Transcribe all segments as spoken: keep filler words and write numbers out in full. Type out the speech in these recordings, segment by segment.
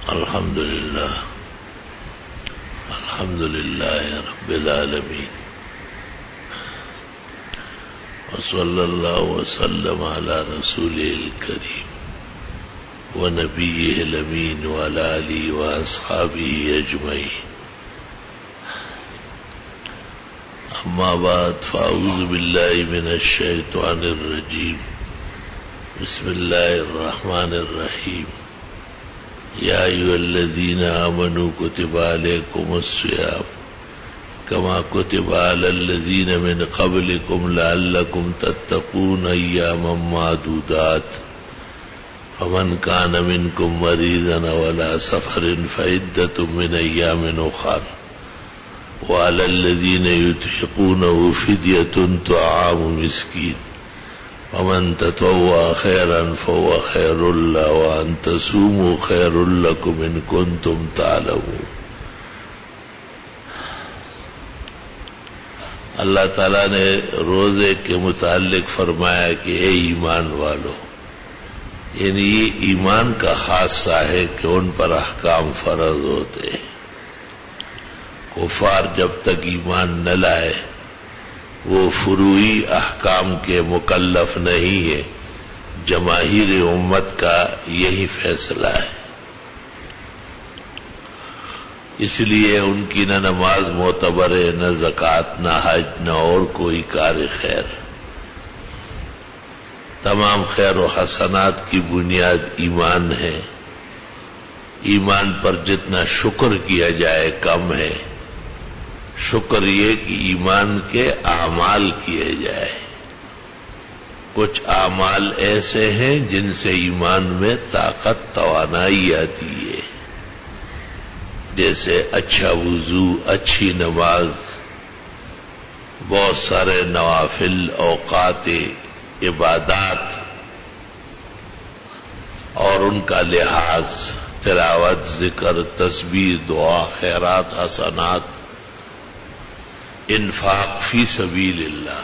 الحمد لله الحمد لله رب العالمين وصلى الله وسلم على رسوله الكريم ونبيه الأمين وعلى آله وأصحابه أجمعين. أما بعد فأعوذ بالله من الشيطان الرجيم. بسم الله الرحمن الرحيم. يا أيها الذين آمنوا كتب عليكم الصيام كما كتب على الذين من قبلكم لعلكم تتقون أياما معدودات فمن كان منكم مريضا ولا سفر فعدة من أيام أخر وعلى الذين يطيقونه فدية طعام مسكين ومن تطوع خيرا فهو خير له وأن تصوموا خير لكم إن كنتم تعلمون. اللہ تعالیٰ نے روزے کے متعلق فرمایا کہ اے ایمان والو، یعنی یہ ایمان کا خاصہ ہے کہ ان پر احکام فرض ہوتے ہیں. کفار جب تک ایمان نہ لائے وہ فروعی احکام کے مکلف نہیں ہے. جماہیر امت کا یہی فیصلہ ہے. اس لیے ان کی نہ نماز معتبر ہے، نہ زکوٰۃ، نہ حج، نہ اور کوئی کار خیر. تمام خیر و حسنات کی بنیاد ایمان ہے. ایمان پر جتنا شکر کیا جائے کم ہے. شکر یہ کہ ایمان کے اعمال کیے جائے. کچھ اعمال ایسے ہیں جن سے ایمان میں طاقت توانائی آتی ہے، جیسے اچھا وضو، اچھی نماز، بہت سارے نوافل، اوقات عبادات اور ان کا لحاظ، تلاوت، ذکر، تسبیح، دعا، خیرات، حسنات، انفاق فی سبیل اللہ.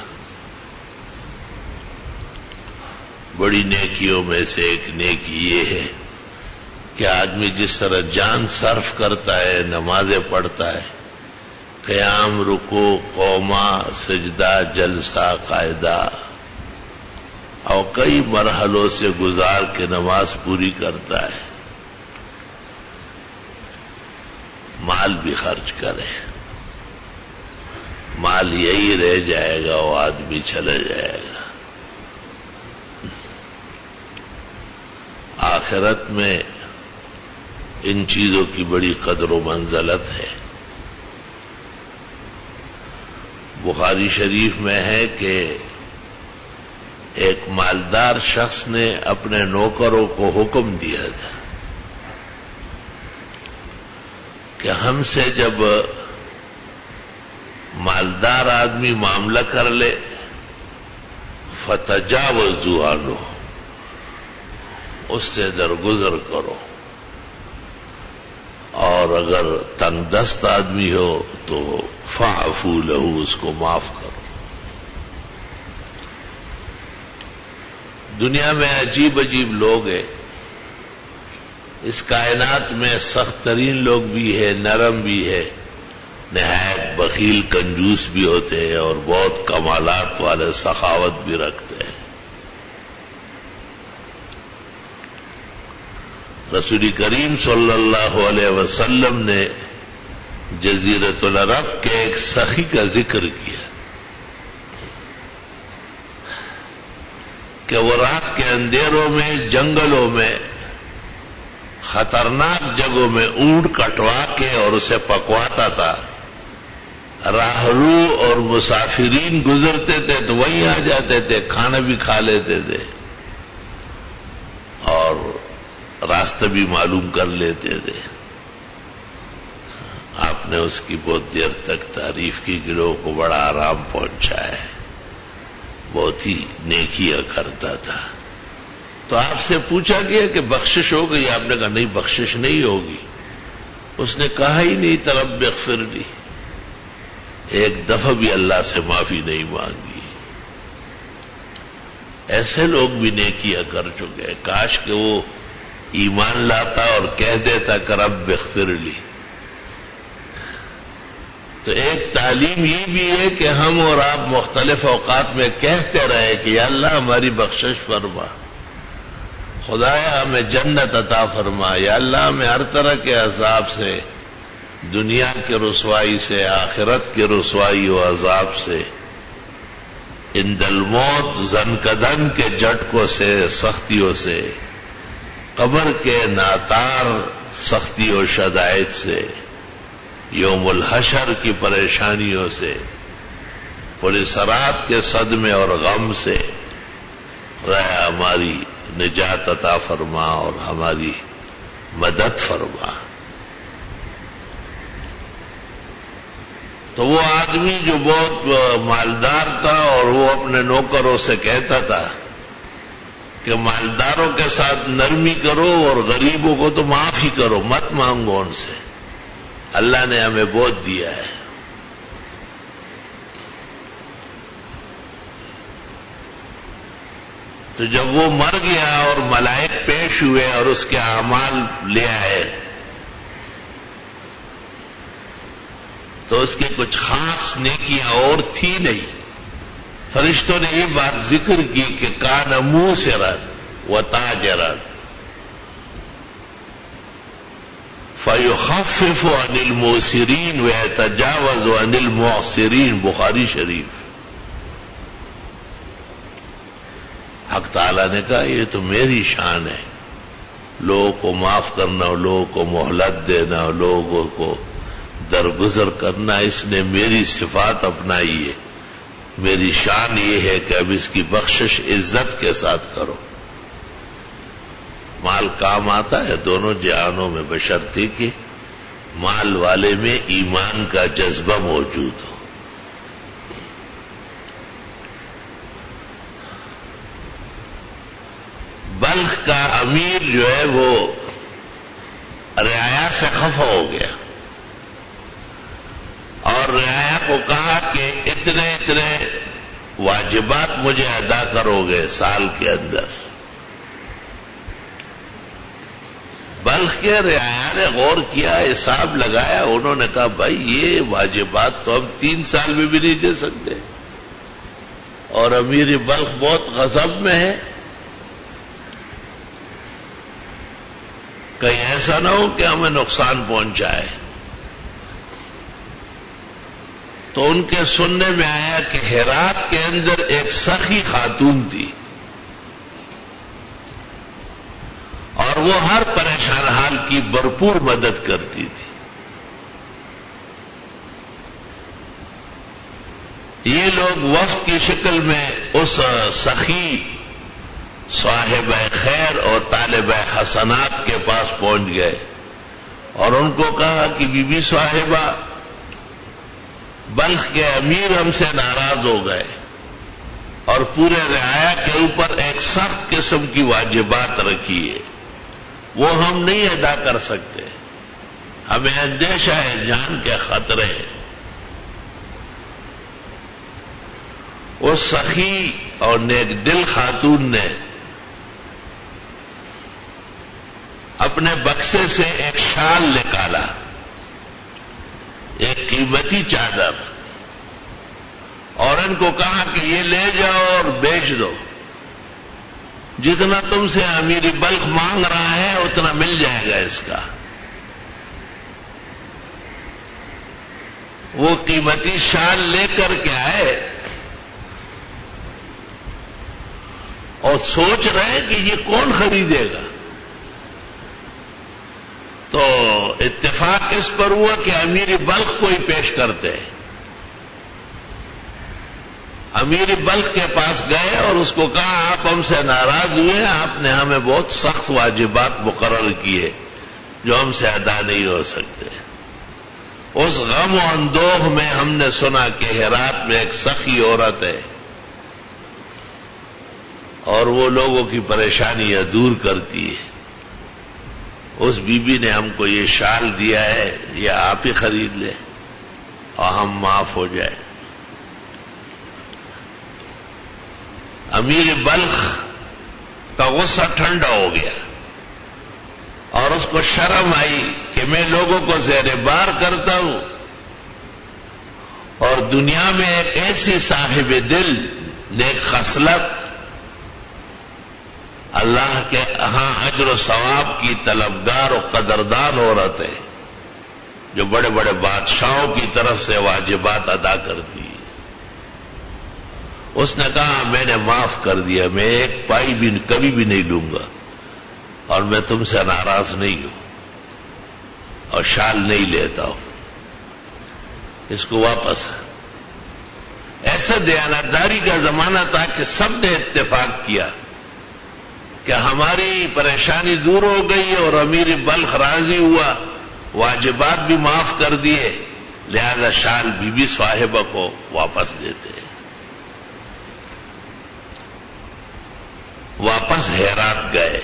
بڑی نیکیوں میں سے ایک نیکی یہ ہے کہ آدمی جس طرح جان صرف کرتا ہے، نمازیں پڑھتا ہے، قیام، رکوع، قومہ، سجدہ، جلسہ، قاعدہ اور کئی مرحلوں سے گزار کے نماز پوری کرتا ہے، مال بھی خرچ کرے. مال یہی رہ جائے گا، وہ آدمی چلا جائے گا. آخرت میں ان چیزوں کی بڑی قدر و منزلت ہے. بخاری شریف میں ہے کہ ایک مالدار شخص نے اپنے نوکروں کو حکم دیا تھا کہ ہم سے جب مالدار آدمی معاملہ کر لے فتجاوزوا عنہ، اس سے درگزر کرو، اور اگر تنگ دست آدمی ہو تو فاعفوا لہ، اس کو معاف کرو. دنیا میں عجیب عجیب لوگ ہیں. اس کائنات میں سخت ترین لوگ بھی ہے، نرم بھی ہے، نہایت بخیل کنجوس بھی ہوتے ہیں، اور بہت کمالات والے سخاوت بھی رکھتے ہیں. رسول کریم صلی اللہ علیہ وسلم نے جزیرۃ العرب کے ایک سخی کا ذکر کیا کہ وہ رات کے اندھیروں میں، جنگلوں میں، خطرناک جگہوں میں اونٹ کٹوا کے اور اسے پکواتا تھا. راہرو اور مسافرین گزرتے تھے تو وہیں آ جاتے تھے، کھانا بھی کھا لیتے تھے اور راستہ بھی معلوم کر لیتے تھے. آپ نے اس کی بہت دیر تک تعریف کی کہ لوگوں کو بڑا آرام پہنچا ہے، بہت ہی نیکیاں کرتا تھا. تو آپ سے پوچھا گیا کہ بخشش ہو گئی؟ آپ نے کہا نہیں، بخشش نہیں ہوگی. اس نے کہا ہی نہیں رب اغفر لی، ایک دفعہ بھی اللہ سے معافی نہیں مانگی. ایسے لوگ بھی نیکیاں کر چکے ہیں. کاش کہ وہ ایمان لاتا اور کہہ دیتا کہ رب اغفر لی. تو ایک تعلیم یہ بھی ہے کہ ہم اور آپ مختلف اوقات میں کہتے رہے کہ یا اللہ ہماری بخشش فرما، خدایا ہمیں جنت عطا فرما، یا اللہ ہمیں ہر طرح کے عذاب سے، دنیا کے رسوائی سے، آخرت کے رسوائی و عذاب سے، ان الموت زنکدن کے جھٹکوں سے، سختیوں سے، قبر کے ناتار سختی و شدائد سے، یوم الحشر کی پریشانیوں سے، پولیس صراط کے صدمے اور غم سے خدایا ہماری نجات عطا فرما اور ہماری مدد فرما. تو وہ آدمی جو بہت مالدار تھا اور وہ اپنے نوکروں سے کہتا تھا کہ مالداروں کے ساتھ نرمی کرو اور غریبوں کو تو معاف ہی کرو، مت مانگو ان سے، اللہ نے ہمیں بہت دیا ہے. تو جب وہ مر گیا اور ملائک پیش ہوئے اور اس کے اعمال لے آئے تو اس کی کچھ خاص نیکیاں اور تھی نہیں. فرشتوں نے یہ بات ذکر کی کہ کان موسرا و تاجرا فیخفف عن الموسرین ویتجاوز عن المعسرین، بخاری شریف. حق تعالیٰ نے کہا یہ تو میری شان ہے، لوگوں کو معاف کرنا، لوگوں کو مہلت دینا، لوگوں کو درگزر کرنا، اس نے میری صفات اپنائی ہے. میری شان یہ ہے کہ اب اس کی بخشش عزت کے ساتھ کرو. مال کام آتا ہے دونوں جہانوں میں، بشرطے کہ مال والے میں ایمان کا جذبہ موجود ہو. بلخ کا امیر جو ہے وہ رعایا سے خفا ہو گیا اور رعایا کو کہا کہ اتنے اتنے واجبات مجھے ادا کرو گے سال کے اندر. بلخ کے رعایا نے غور کیا، حساب لگایا، انہوں نے کہا بھائی یہ واجبات تو ہم تین سال میں بھی نہیں دے سکتے، اور امیر بلخ بہت غضب میں ہے، کہیں ایسا نہ ہو کہ ہمیں نقصان پہنچائے. تو ان کے سننے میں آیا کہ ہرات کے اندر ایک سخی خاتون تھی اور وہ ہر پریشان حال کی بھرپور مدد کرتی تھی. یہ لوگ وفد کی شکل میں اس سخی صاحب خیر اور طالب حسنات کے پاس پہنچ گئے اور ان کو کہا کہ بی بی صاحبہ، بلخ کے امیر ہم سے ناراض ہو گئے اور پورے رعایا کے اوپر ایک سخت قسم کی واجبات رکھی ہے، وہ ہم نہیں ادا کر سکتے، ہمیں اندیشہ ہے جان کے خطرے. اس سخی اور نیک دل خاتون نے اپنے بکسے سے ایک شال نکالا، ایک قیمتی چادر، اور ان کو کہا کہ یہ لے جاؤ اور بیچ دو، جتنا تم سے امیر بلخ مانگ رہا ہے اتنا مل جائے گا اس کا. وہ قیمتی شال لے کر کے آئے اور سوچ رہے کہ یہ کون خریدے گا. تو اتفاق اس پر ہوا کہ امیر بلخ کو ہی پیش کرتے. امیر بلخ کے پاس گئے اور اس کو کہا آپ ہم سے ناراض ہوئے، آپ نے ہمیں بہت سخت واجبات مقرر کیے جو ہم سے ادا نہیں ہو سکتے. اس غم و اندوہ میں ہم نے سنا کہ ہرات میں ایک سخی عورت ہے اور وہ لوگوں کی پریشانیاں دور کرتی ہے. اس بی بی نے ہم کو یہ شال دیا ہے، یہ آپ ہی خرید لیں اور ہم معاف ہو جائے. امیر بلخ کا غصہ ٹھنڈا ہو گیا اس کو شرم آئی کہ میں لوگوں کو زیر بار کرتا ہوں، اور دنیا میں ایک ایسی صاحب دل نیک خصلت اللہ کے ہاں اجر و ثواب کی طلبگار و قدردان عورت ہے جو بڑے بڑے بادشاہوں کی طرف سے واجبات ادا کرتی ہے۔ اس نے کہا میں نے معاف کر دیا، میں ایک پائی بھی کبھی بھی نہیں لوں گا، اور میں تم سے ناراض نہیں ہوں، اور شال نہیں لیتا ہوں، اس کو واپس۔ ایسا دیانتداری کا زمانہ تھا کہ سب نے اتفاق کیا کہ ہماری پریشانی دور ہو گئی اور امیر بلخ راضی ہوا، واجبات بھی معاف کر دیے، لہذا شال بی بی صاحبہ کو واپس دیتے ہیں۔ واپس ہیرات گئے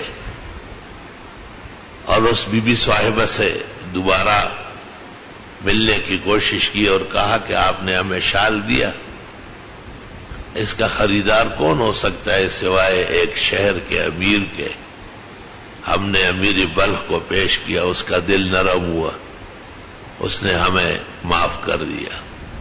اور اس بی بی صاحبہ سے دوبارہ ملنے کی کوشش کی اور کہا کہ آپ نے ہمیں شال دیا، اس کا خریدار کون ہو سکتا ہے سوائے ایک شہر کے امیر کے؟ ہم نے امیر بلخ کو پیش کیا، اس کا دل نرم ہوا، اس نے ہمیں معاف کر دیا،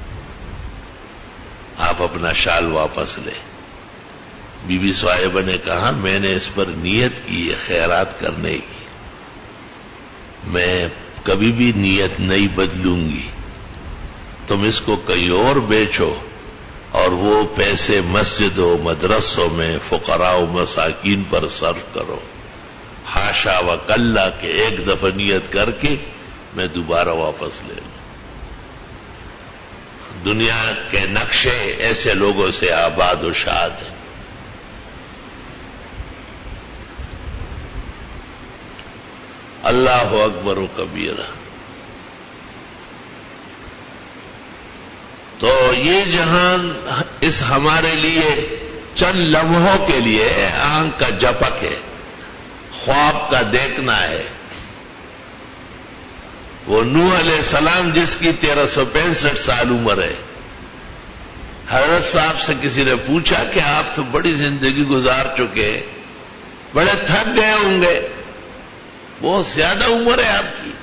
آپ اپنا شال واپس لیں۔ بی بی صاحبہ نے کہا میں نے اس پر نیت کی ہے خیرات کرنے کی، میں کبھی بھی نیت نہیں بدلوں گی، تم اس کو کہیں اور بیچو اور وہ پیسے مسجد و مدرسوں میں فقراء و مساکین پر صرف کرو، حاشا و کلا کہ ایک دفعہ نیت کر کے میں دوبارہ واپس لے لوں۔ دنیا کے نقشے ایسے لوگوں سے آباد و شاد ہیں۔ اللہ اکبر و کبیرہ۔ تو یہ جہان اس ہمارے لیے چند لمحوں کے لیے آنکھ کا جھپک ہے، خواب کا دیکھنا ہے۔ وہ نوح علیہ السلام جس کی تیرہ سو پینسٹھ سال عمر ہے، حضرت صاحب سے کسی نے پوچھا کہ آپ تو بڑی زندگی گزار چکے، بڑے تھک گئے ہوں گے، بہت زیادہ عمر ہے آپ کی۔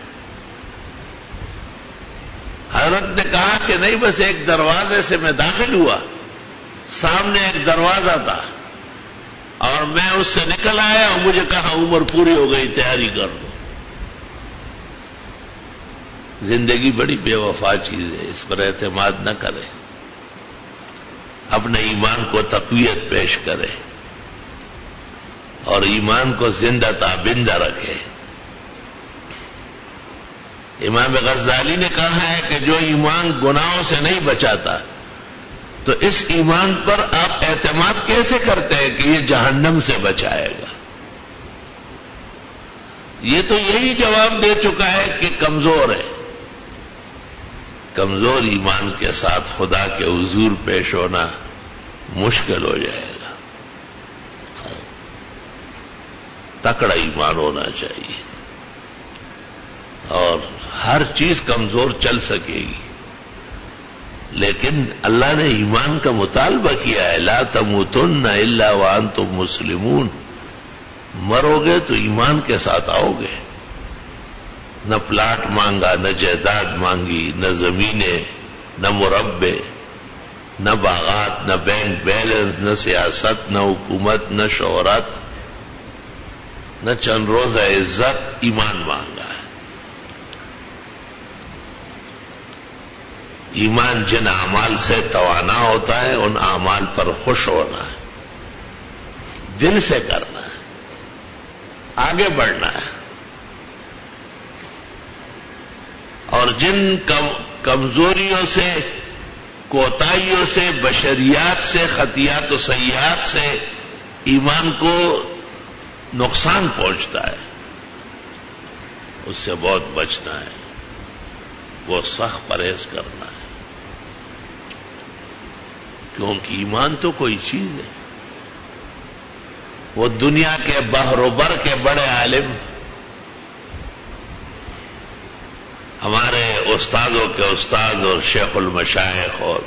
حضرت نے کہا کہ نہیں، بس ایک دروازے سے میں داخل ہوا، سامنے ایک دروازہ تھا اور میں اس سے نکل آیا اور مجھے کہا عمر پوری ہو گئی، تیاری کر لو۔ زندگی بڑی بے وفا چیز ہے، اس پر اعتماد نہ کرے، اپنے ایمان کو تقویت پیش کرے اور ایمان کو زندہ تابندہ رکھے۔ امام غزالی نے کہا ہے کہ جو ایمان گناہوں سے نہیں بچاتا تو اس ایمان پر آپ اعتماد کیسے کرتے ہیں کہ یہ جہنم سے بچائے گا؟ یہ تو یہی جواب دے چکا ہے کہ کمزور ہے۔ کمزور ایمان کے ساتھ خدا کے حضور پیش ہونا مشکل ہو جائے گا۔ تکڑا ایمان ہونا چاہیے اور ہر چیز کمزور چل سکے گی، لیکن اللہ نے ایمان کا مطالبہ کیا ہے، لا تموتن الا وانتم مسلمون، مرو گے تو ایمان کے ساتھ آؤ گے۔ نہ پلاٹ مانگا، نہ جائیداد مانگی، نہ زمینیں، نہ مربے، نہ باغات، نہ بینک بیلنس، نہ سیاست، نہ حکومت، نہ شہرت، نہ چند روزہ عزت، ایمان مانگا ہے۔ ایمان جن اعمال سے توانا ہوتا ہے ان اعمال پر خوش ہونا ہے، دل سے کرنا ہے، آگے بڑھنا ہے، اور جن کم کمزوریوں سے، کوتاہیوں سے، بشریات سے، خطیات و سیئات سے ایمان کو نقصان پہنچتا ہے، اس سے بہت بچنا ہے، وہ سخت پرہیز کرنا ہے، کیونکہ ایمان تو کوئی چیز ہے۔ وہ دنیا کے بحر و بر کے بڑے عالم، ہمارے استادوں کے استاد اور شیخ المشائخ، اور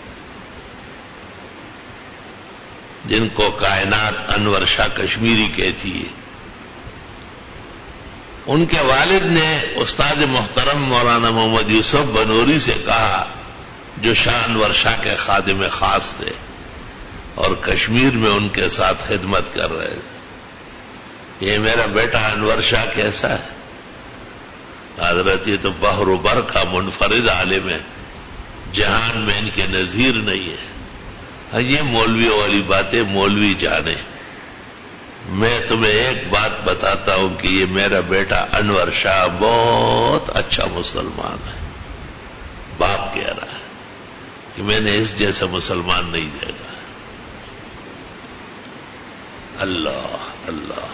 جن کو کائنات انور شاہ کشمیری کہتی ہے، ان کے والد نے استاد محترم مولانا محمد یوسف بنوری سے کہا، جو شاہ انور شاہ کے خادم خاص تھے اور کشمیر میں ان کے ساتھ خدمت کر رہے تھے، یہ میرا بیٹا انور شاہ کیسا ہے؟ حضرت یہ تو بحر و بر کا منفرد عالم ہے، جہان میں ان کے نظیر نہیں ہے۔ ہاں یہ مولویوں والی باتیں مولوی جانے، میں تمہیں ایک بات بتاتا ہوں کہ یہ میرا بیٹا انور شاہ بہت اچھا مسلمان ہے۔ باپ کہہ رہا ہے کہ میں نے اس جیسا مسلمان نہیں دیکھا۔ اللہ اللہ،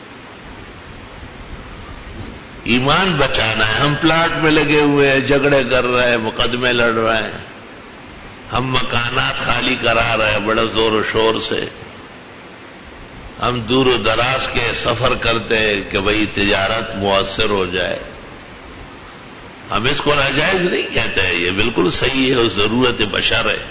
ایمان بچانا ہے۔ ہم پلاٹ میں لگے ہوئے ہیں، جھگڑے کر رہے ہیں، مقدمے لڑ رہے ہیں، ہم مکانات خالی کرا رہے ہیں بڑا زور و شور سے، ہم دور و دراز کے سفر کرتے ہیں کہ بھئی تجارت مؤثر ہو جائے۔ ہم اس کو ناجائز نہیں کہتے ہیں، یہ بالکل صحیح ہے اور ضرورت بشر ہے۔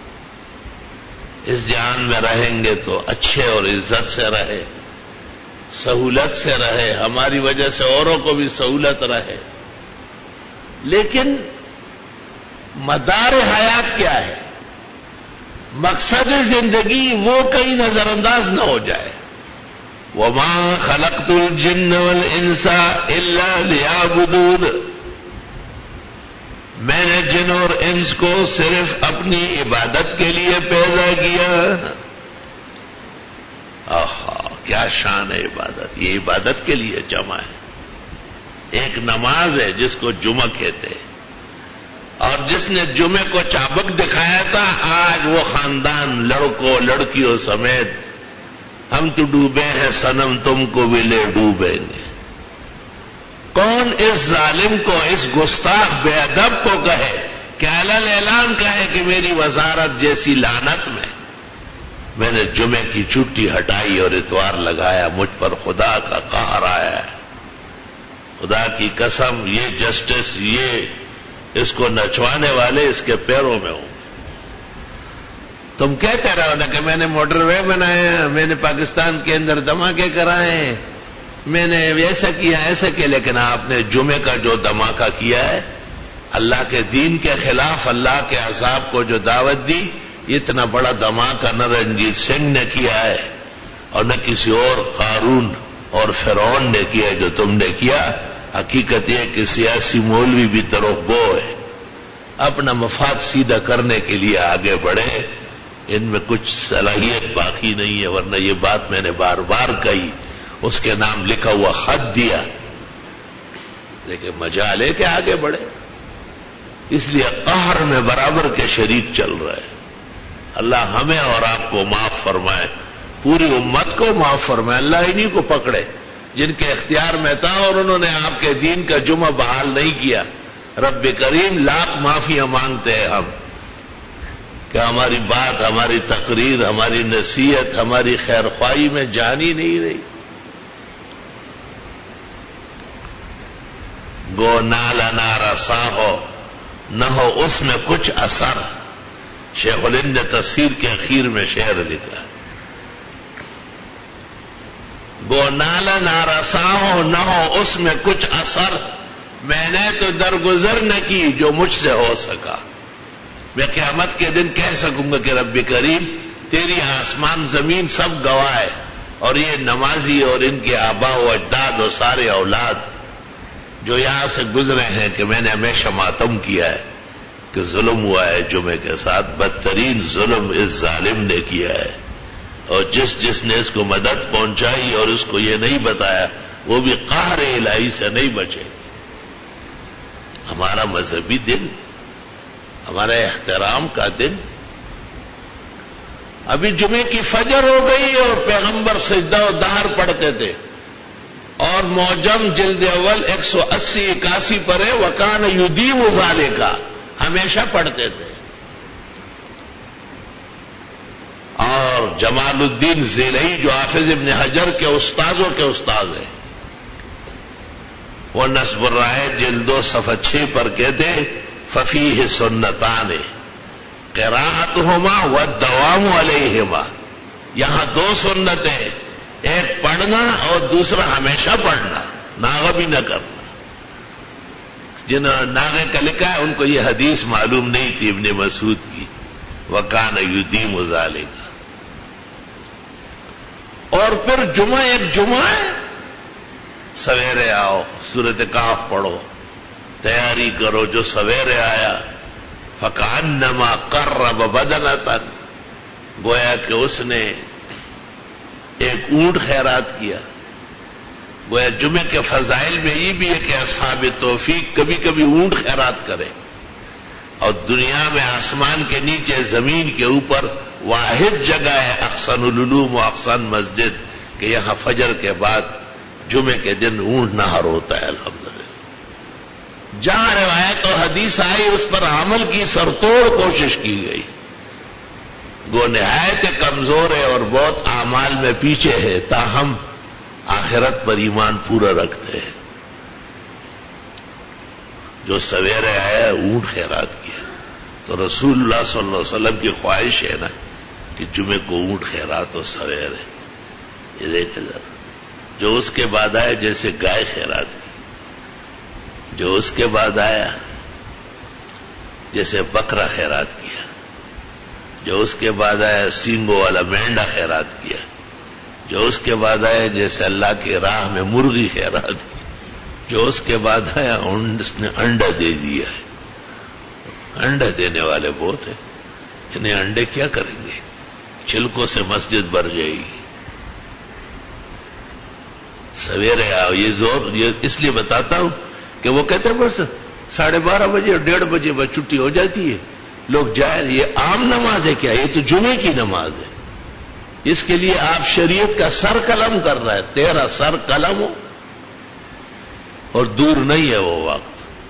اس جہان میں رہیں گے تو اچھے اور عزت سے رہے، سہولت سے رہے، ہماری وجہ سے اوروں کو بھی سہولت رہے، لیکن مدار حیات کیا ہے؟ مقصد زندگی وہ کہیں نظر انداز نہ ہو جائے۔ وَمَا خَلَقْتُ الْجِنَّ وَالْإِنسَ إِلَّا لِيَعْبُدُونَ، میں نے جن اور انس کو صرف اپنی عبادت کے لیے پیدا کیا۔ آہا کیا شان ہے عبادت، یہ عبادت کے لیے جمع ہے۔ ایک نماز ہے جس کو جمعہ کہتے ہیں، اور جس نے جمعے کو چابک دکھایا تھا، آج وہ خاندان لڑکوں لڑکیوں سمیت ہم تو ڈوبے ہیں صنم تم کو بھی لے ڈوبیں گے۔ کون اس ظالم کو، اس گستاخ بے ادب کو کہے کہ علل اعلان کہے کہ میری وزارت جیسی لعنت میں میں نے جمعے کی چھٹی ہٹائی اور اتوار لگایا، مجھ پر خدا کا قہر آیا ہے۔ خدا کی قسم یہ جسٹس، یہ اس کو نچوانے والے اس کے پیروں میں ہوں۔ تم کہتے رہو نا کہ میں نے موٹر وے بنایا، میں نے پاکستان کے اندر دھماکے کرائے، میں نے ایسا کیا ایسا کیا، لیکن آپ نے جمعے کا جو دھماکہ کیا ہے، اللہ کے دین کے خلاف اللہ کے عذاب کو جو دعوت دی، اتنا بڑا دھماکہ نہ رنجیت سنگھ نے کیا ہے اور نہ کسی اور قارون اور فرعون نے کیا جو تم نے کیا۔ حقیقت یہ کہ سیاسی مولوی بھی طرف گو ہے، اپنا مفاد سیدھا کرنے کے لیے آگے بڑھے، ان میں کچھ صلاحیت باقی نہیں ہے، ورنہ یہ بات میں نے بار بار کہی، اس کے نام لکھا ہوا خط دیا، لیکن مجال ہے کہ آگے بڑھے۔ اس لیے قہر میں برابر کے شریک چل رہے ہیں۔ اللہ ہمیں اور آپ کو معاف فرمائے، پوری امت کو معاف فرمائے، اللہ انہی کو پکڑے جن کے اختیار میں تھا اور انہوں نے آپ کے دین کا جمعہ بحال نہیں کیا۔ رب کریم لاکھ معافیاں مانگتے ہیں ہم کہ ہماری بات، ہماری تقریر، ہماری نصیحت، ہماری خیر خواہی میں جان ہی نہیں رہی۔ گو نالا نارا سا ہو نہ ہو اس میں کچھ اثر، شیخ الہند نے تفسیر کے اخیر میں شعر لکھا، گو نالا نارا سا ہو نہ ہو اس میں کچھ اثر، میں نے تو درگزر نہ کی جو مجھ سے ہو سکا۔ میں قیامت کے دن کہہ سکوں گا کہ رب کریم تیری آسمان زمین سب گواہ ہے، اور یہ نمازی اور ان کے آبا و اجداد و سارے اولاد جو یہاں سے گزرے ہیں کہ میں نے ہمیشہ ماتم کیا ہے کہ ظلم ہوا ہے جمعے کے ساتھ، بدترین ظلم اس ظالم نے کیا ہے، اور جس جس نے اس کو مدد پہنچائی اور اس کو یہ نہیں بتایا وہ بھی قہر الہی سے نہیں بچے۔ ہمارا مذہبی دن، ہمارا احترام کا دن، ابھی جمعے کی فجر ہو گئی اور پیغمبر سجدہ و دہر پڑھتے تھے، اور معجم جلد اول ایک سو اسی اکاسی پر ہے، وکان یدیم ذالکا، ہمیشہ پڑھتے تھے۔ اور جمال الدین ذیلئی جو حافظ ابن حجر کے استاذوں کے استاد ہیں، وہ نصب الرائد جلد دو صفحہ چھ پر کہتے ففیہ سنتان قراءتہما والدوام علیہما، یہاں دو سنتیں، ایک پڑھنا اور دوسرا ہمیشہ پڑھنا۔ ناغہ بھی نہ کرنا. جنہوں نے ناغے کا لکھا ہے ان کو یہ حدیث معلوم نہیں تھی ابن مسعود کی، وَكَانَ يُدِيمُ ذَلِكَ. اور پھر جمعہ ایک جمعہ ہے، سویرے آؤ، سورۃ کہف پڑھو، تیاری کرو. جو سویرے آیا فَكَأَنَّمَا قَرَّبَ بَدَنَةً، گویا کہ اس نے ایک اونٹ خیرات کیا. گویا جمعے کے فضائل میں یہ بھی ہے کہ اصحاب توفیق کبھی کبھی اونٹ خیرات کرے. اور دنیا میں آسمان کے نیچے زمین کے اوپر واحد جگہ ہے احسن العلوم و احسن مسجد کہ یہاں فجر کے بعد جمعے کے دن اونٹ نہر ہوتا ہے. الحمدللہ جہاں روایت و حدیث آئی اس پر عمل کی سرتوڑ کوشش کی گئی. وہ نہایت کمزور ہے اور بہت اعمال میں پیچھے ہے، تاہم آخرت پر ایمان پورا رکھتے ہیں. جو سویرے آیا اونٹ خیرات کیا. تو رسول اللہ صلی اللہ علیہ وسلم کی خواہش ہے نا کہ جمعے کو اونٹ خیرات ہو سویرے. یہ دیکھے ذرا، جو اس کے بعد آیا جیسے گائے خیرات کی، جو اس کے بعد آیا جیسے بکرا خیرات کیا، جو اس کے بعد آیا سینگوں والا مینڈا خیرات کیا، جو اس کے بعد آیا جیسے اللہ کی راہ میں مرغی خیرات کی، جو اس کے بعد آیا اس نے انڈا دے دیا ہے. انڈا دینے والے بہت ہیں، اتنے انڈے کیا کریں گے؟ چھلکوں سے مسجد بھر جائے گی. سویرے آؤ. یہ زور یہ اس لیے بتاتا ہوں کہ وہ کہتے ہیں بس ساڑھے بارہ بجے اور ڈیڑھ بجے بس چھٹی ہو جاتی ہے، لوگ جائیں. یہ عام نماز ہے کیا؟ یہ تو جمعے کی نماز ہے. اس کے لیے آپ شریعت کا سر قلم کر رہا ہے. تیرا سر قلم ہو اور دور نہیں ہے وہ وقت.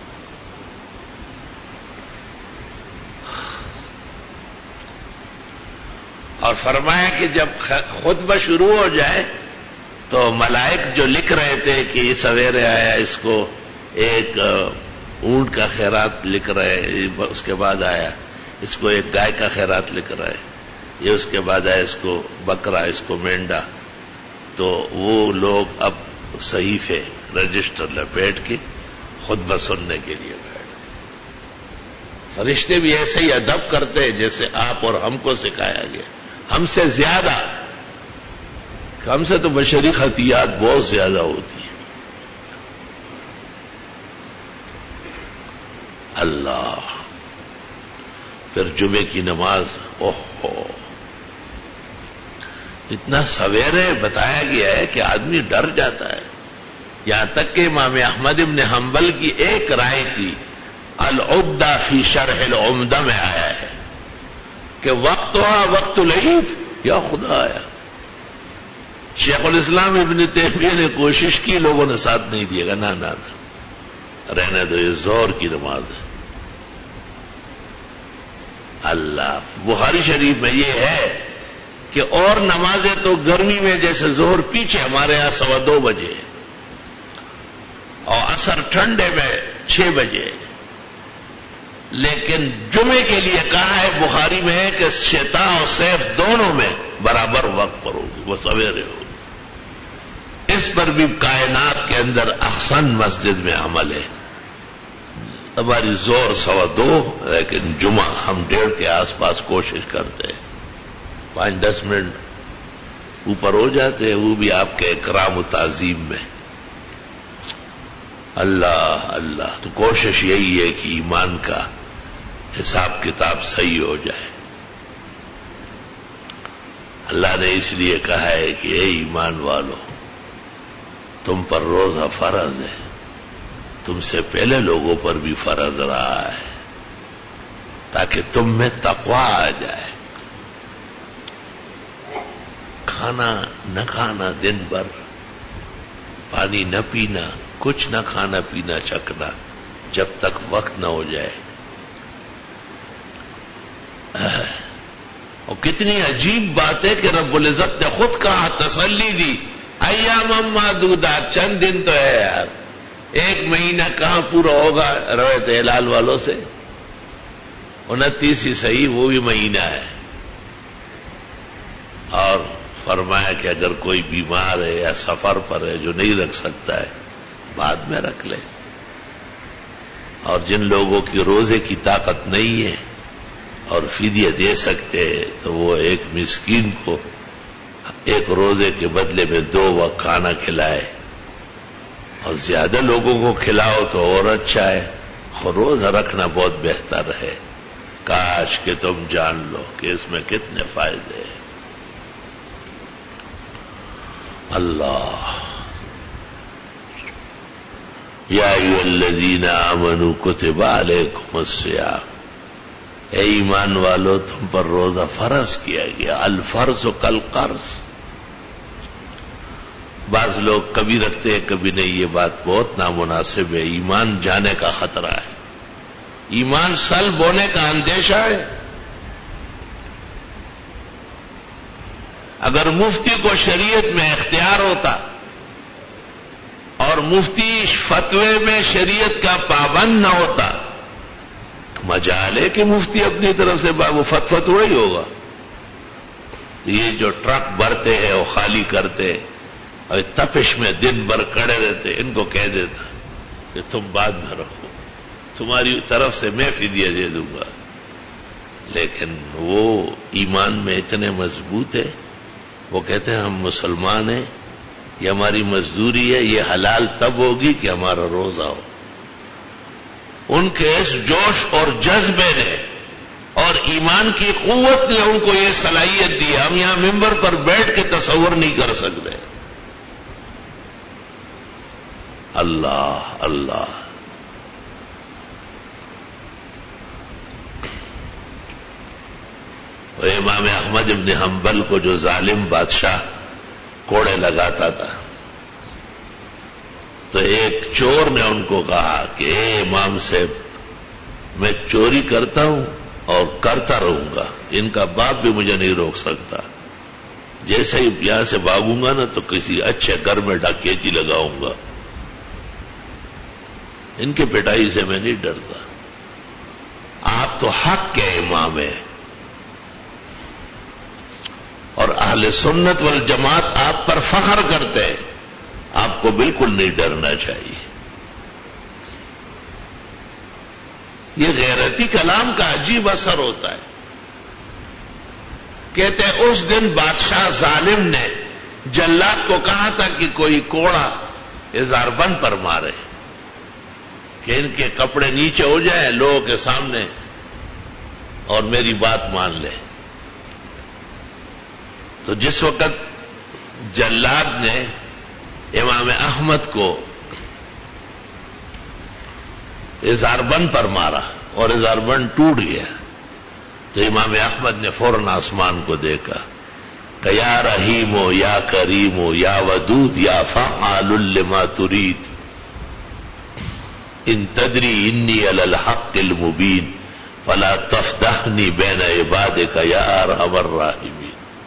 اور فرمایا کہ جب خطبہ شروع ہو جائے تو ملائک جو لکھ رہے تھے کہ یہ سویرے آیا اس کو ایک اونٹ کا خیرات لکھ رہے، اس کے بعد آیا اس کو ایک گائے کا خیرات لکھ رہے، یہ اس کے بعد آیا اس کو بکرا، اس کو مینڈا. تو وہ لوگ اب صحیفے رجسٹر لپیٹ کے خطبہ سننے کے لیے بیٹھ گئے. فرشتے بھی ایسے ہی ادب کرتے ہیں جیسے آپ اور ہم کو سکھایا گیا، ہم سے زیادہ. ہم سے تو بشری خطیات بہت زیادہ ہوتی ہیں. اللہ. پھر جمعے کی نماز، اوہ ہو، اتنا سویرے بتایا گیا ہے کہ آدمی ڈر جاتا ہے. یہاں تک کہ امام احمد ابن حنبل کی ایک رائے تھی، العدہ فی شرح العمدہ میں آیا ہے کہ وقت ہوا وقت العید. یا خدا آیا. شیخ الاسلام ابن تیمیہ نے کوشش کی، لوگوں نے ساتھ نہیں دیا گا. نہ نہ نہ رہنے دو، یہ ظہر کی نماز ہے. اللہ. بخاری شریف میں یہ ہے کہ اور نمازیں تو گرمی میں جیسے ظہر پیچھے ہمارے یہاں سوا دو بجے اور عصر ٹھنڈے میں چھ بجے، لیکن جمعے کے لیے کہا ہے بخاری میں ہے کہ شتا اور صیف دونوں میں برابر وقت پر ہوگی، وہ سویرے ہوگی. اس پر بھی کائنات کے اندر احسن مسجد میں عمل ہے. ہماری زور سوا دو، لیکن جمعہ ہم ڈیڑھ کے آس پاس کوشش کرتے ہیں. پانچ دس منٹ اوپر ہو جاتے ہیں، وہ بھی آپ کے اکرام و تعظیم میں. اللہ اللہ. تو کوشش یہی ہے کہ ایمان کا حساب کتاب صحیح ہو جائے. اللہ نے اس لیے کہا ہے کہ اے ایمان والو، تم پر روزہ فرض ہے، تم سے پہلے لوگوں پر بھی فرض رہا ہے تاکہ تم میں تقویٰ آ جائے. کھانا نہ کھانا دن بھر، پانی نہ پینا، کچھ نہ کھانا پینا چکنا جب تک وقت نہ ہو جائے. اور کتنی عجیب بات ہے کہ رب العزت نے خود کہا، تسلی دی، ایام معدودات، چند دن تو ہے یار، ایک مہینہ کہاں پورا ہوگا. روایت ہلال والوں سے انتیس ہی صحیح، وہ بھی مہینہ ہے. اور فرمایا کہ اگر کوئی بیمار ہے یا سفر پر ہے جو نہیں رکھ سکتا ہے بعد میں رکھ لے. اور جن لوگوں کی روزے کی طاقت نہیں ہے اور فدیہ دے سکتے ہیں تو وہ ایک مسکین کو ایک روزے کے بدلے میں دو وقت کھانا کھلائے، اور زیادہ لوگوں کو کھلاؤ تو اور اچھا ہے. روزہ رکھنا بہت بہتر ہے. کاش کہ تم جان لو کہ اس میں کتنے فائدے ہیں. اللہ یا ایھا الذین آمنوا کتب علیکم الصیام، اے ایمان والو تم پر روزہ فرض کیا گیا. الفرض کالقرض. بعض لوگ کبھی رکھتے ہیں کبھی نہیں، یہ بات بہت نامناسب ہے. ایمان جانے کا خطرہ ہے، ایمان سلب ہونے کا اندیشہ ہے. اگر مفتی کو شریعت میں اختیار ہوتا اور مفتی فتوے میں شریعت کا پابند نہ ہوتا، مجال ہے کہ مفتی اپنی طرف سے وہ فتویٰ تھوڑا ہی ہوگا. یہ جو ٹرک بھرتے ہیں وہ خالی کرتے اور تپش میں دن بھر کڑے رہتے، ان کو کہہ دیتا کہ تم بعد میں رکھو، تمہاری طرف سے میں فدیہ دے دوں گا. لیکن وہ ایمان میں اتنے مضبوط ہے، وہ کہتے ہیں ہم مسلمان ہیں، یہ ہماری مزدوری ہے، یہ حلال تب ہوگی کہ ہمارا روزہ ہو. ان کے اس جوش اور جذبے نے اور ایمان کی قوت نے ان کو یہ صلاحیت دی. ہم یہاں ممبر پر بیٹھ کے تصور نہیں کر سکتے. اللہ اللہ. وہ امام احمد ابن حنبل کو جو ظالم بادشاہ کوڑے لگاتا تھا، تو ایک چور نے ان کو کہا کہ اے امام صاحب، میں چوری کرتا ہوں اور کرتا رہوں گا، ان کا باپ بھی مجھے نہیں روک سکتا. جیسے ہی یہاں سے بھاگوں گا نا تو کسی اچھے گھر میں ڈکیتی لگاؤں گا. ان کے پٹائی سے میں نہیں ڈرتا. آپ تو حق کے امام ہیں اور اہل سنت والجماعت آپ پر فخر کرتے ہیں، آپ کو بالکل نہیں ڈرنا چاہیے. یہ غیرتی کلام کا عجیب اثر ہوتا ہے. کہتے ہیں اس دن بادشاہ ظالم نے جلاد کو کہا تھا کہ کوئی کوڑا اظہار بند پر مارے کہ ان کے کپڑے نیچے ہو جائیں لوگوں کے سامنے اور میری بات مان لے. تو جس وقت جلاد نے امام احمد کو اظہار بند پر مارا اور اظہار بند ٹوٹ گیا، تو امام احمد نے فوراً آسمان کو دیکھا کہ یا رحیم و یا کریم و یا ودود یا فعال لما ترید ان تدری انی علی الحق المبین فلا تفضحنی بین عبادک یا ارحم الراحمین.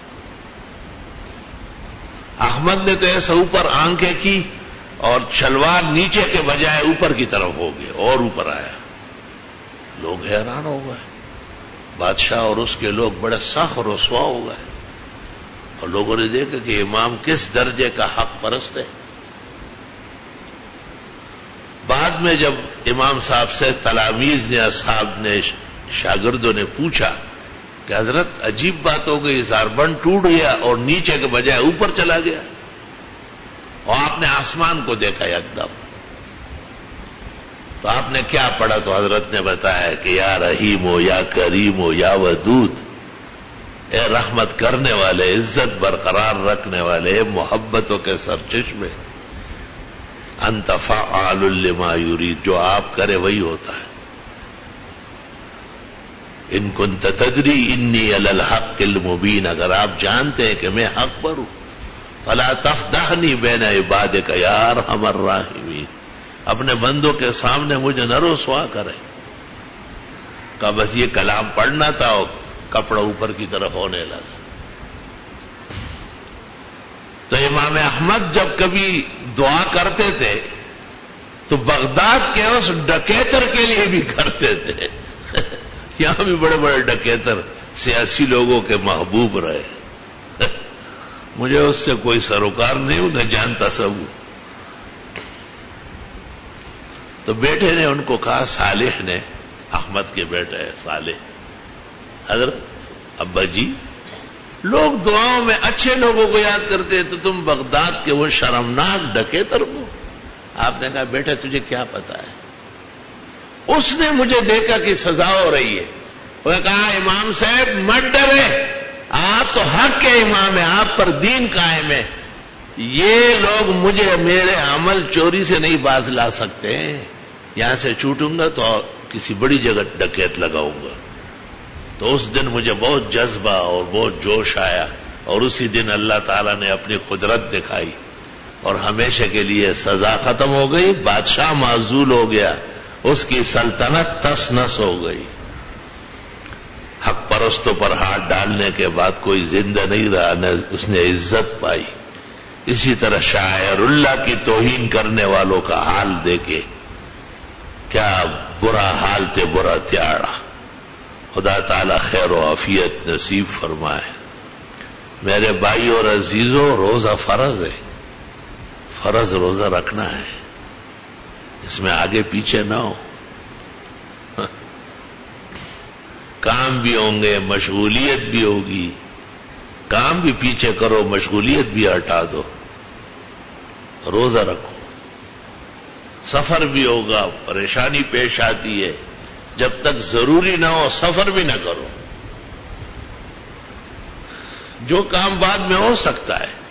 احمد نے تو ایسا اوپر آنکھیں کی اور شلوار نیچے کے بجائے اوپر کی طرف ہو گیا اور اوپر آیا. لوگ حیران ہو گئے، بادشاہ اور اس کے لوگ بڑے سخت اور رسوا ہو گئے، اور لوگوں نے دیکھا کہ امام کس درجے کا حق پرست ہے. بعد میں جب امام صاحب سے تلاميذ نے، اصحاب نے، شاگردوں نے پوچھا کہ حضرت عجیب بات ہو گئی، اظہار بند ٹوٹ گیا اور نیچے کے بجائے اوپر چلا گیا، اور آپ نے آسمان کو دیکھا ایک دم، تو آپ نے کیا پڑھا؟ تو حضرت نے بتایا کہ یا رحیم ہو یا کریم ہو یا ودود، اے رحمت کرنے والے، عزت برقرار رکھنے والے، محبتوں کے سرچشمے، انت فعال لما یرید، جو آپ کرے وہی ہوتا ہے. ان کنت تدری انی علی الحق المبین، اگر آپ جانتے ہیں کہ میں حق پر ہوں، فلا تفضحنی بین عبادک یا ارحم الراحمین، اپنے بندوں کے سامنے مجھے نہ رسوا کرے. کہ بس یہ کلام پڑھنا تھا اور کپڑا اوپر کی طرف ہونے لگا. تو امام احمد جب کبھی دعا کرتے تھے تو بغداد کے اس ڈکیتر کے لیے بھی کرتے تھے. یہاں بھی بڑے بڑے ڈکیتر سیاسی لوگوں کے محبوب رہے. مجھے اس سے کوئی سروکار نہیں ہوں، میں جانتا سب ہوں. تو بیٹے نے ان کو کہا، صالح نے، احمد کے بیٹے صالح، حضرت ابا جی، لوگ دعاؤں میں اچھے لوگوں کو یاد کرتے تو تم بغداد کے وہ شرمناک ڈکیتر کو؟ آپ نے کہا بیٹا تجھے کیا پتا ہے؟ اس نے مجھے دیکھا کہ سزا ہو رہی ہے، وہ نے کہا امام صاحب مت ڈرے، آپ تو حق کے امام ہیں، آپ پر دین قائم ہے، یہ لوگ مجھے میرے عمل چوری سے نہیں باز لا سکتے، یہاں سے چھوٹوں گا تو کسی بڑی جگہ ڈکیت لگاؤں گا۔ تو اس دن مجھے بہت جذبہ اور بہت جوش آیا، اور اسی دن اللہ تعالیٰ نے اپنی قدرت دکھائی اور ہمیشہ کے لیے سزا ختم ہو گئی، بادشاہ معزول ہو گیا، اس کی سلطنت تس نس ہو گئی۔ حق پرستوں پر ہاتھ ڈالنے کے بعد کوئی زندہ نہیں رہا، نہ اس نے عزت پائی۔ اسی طرح شاعر اللہ کی توہین کرنے والوں کا حال دیکھے، کیا برا حال تے برا تیاڑا۔ خدا تعالی خیر و عافیت نصیب فرمائے۔ میرے بھائی اور عزیزوں، روزہ فرض ہے، فرض روزہ رکھنا ہے، اس میں آگے پیچھے نہ ہو۔ کام بھی ہوں گے، مشغولیت بھی ہوگی، کام بھی پیچھے کرو، مشغولیت بھی ہٹا دو، روزہ رکھو۔ سفر بھی ہوگا، پریشانی پیش آتی ہے، جب تک ضروری نہ ہو سفر بھی نہ کرو، جو کام بعد میں ہو سکتا ہے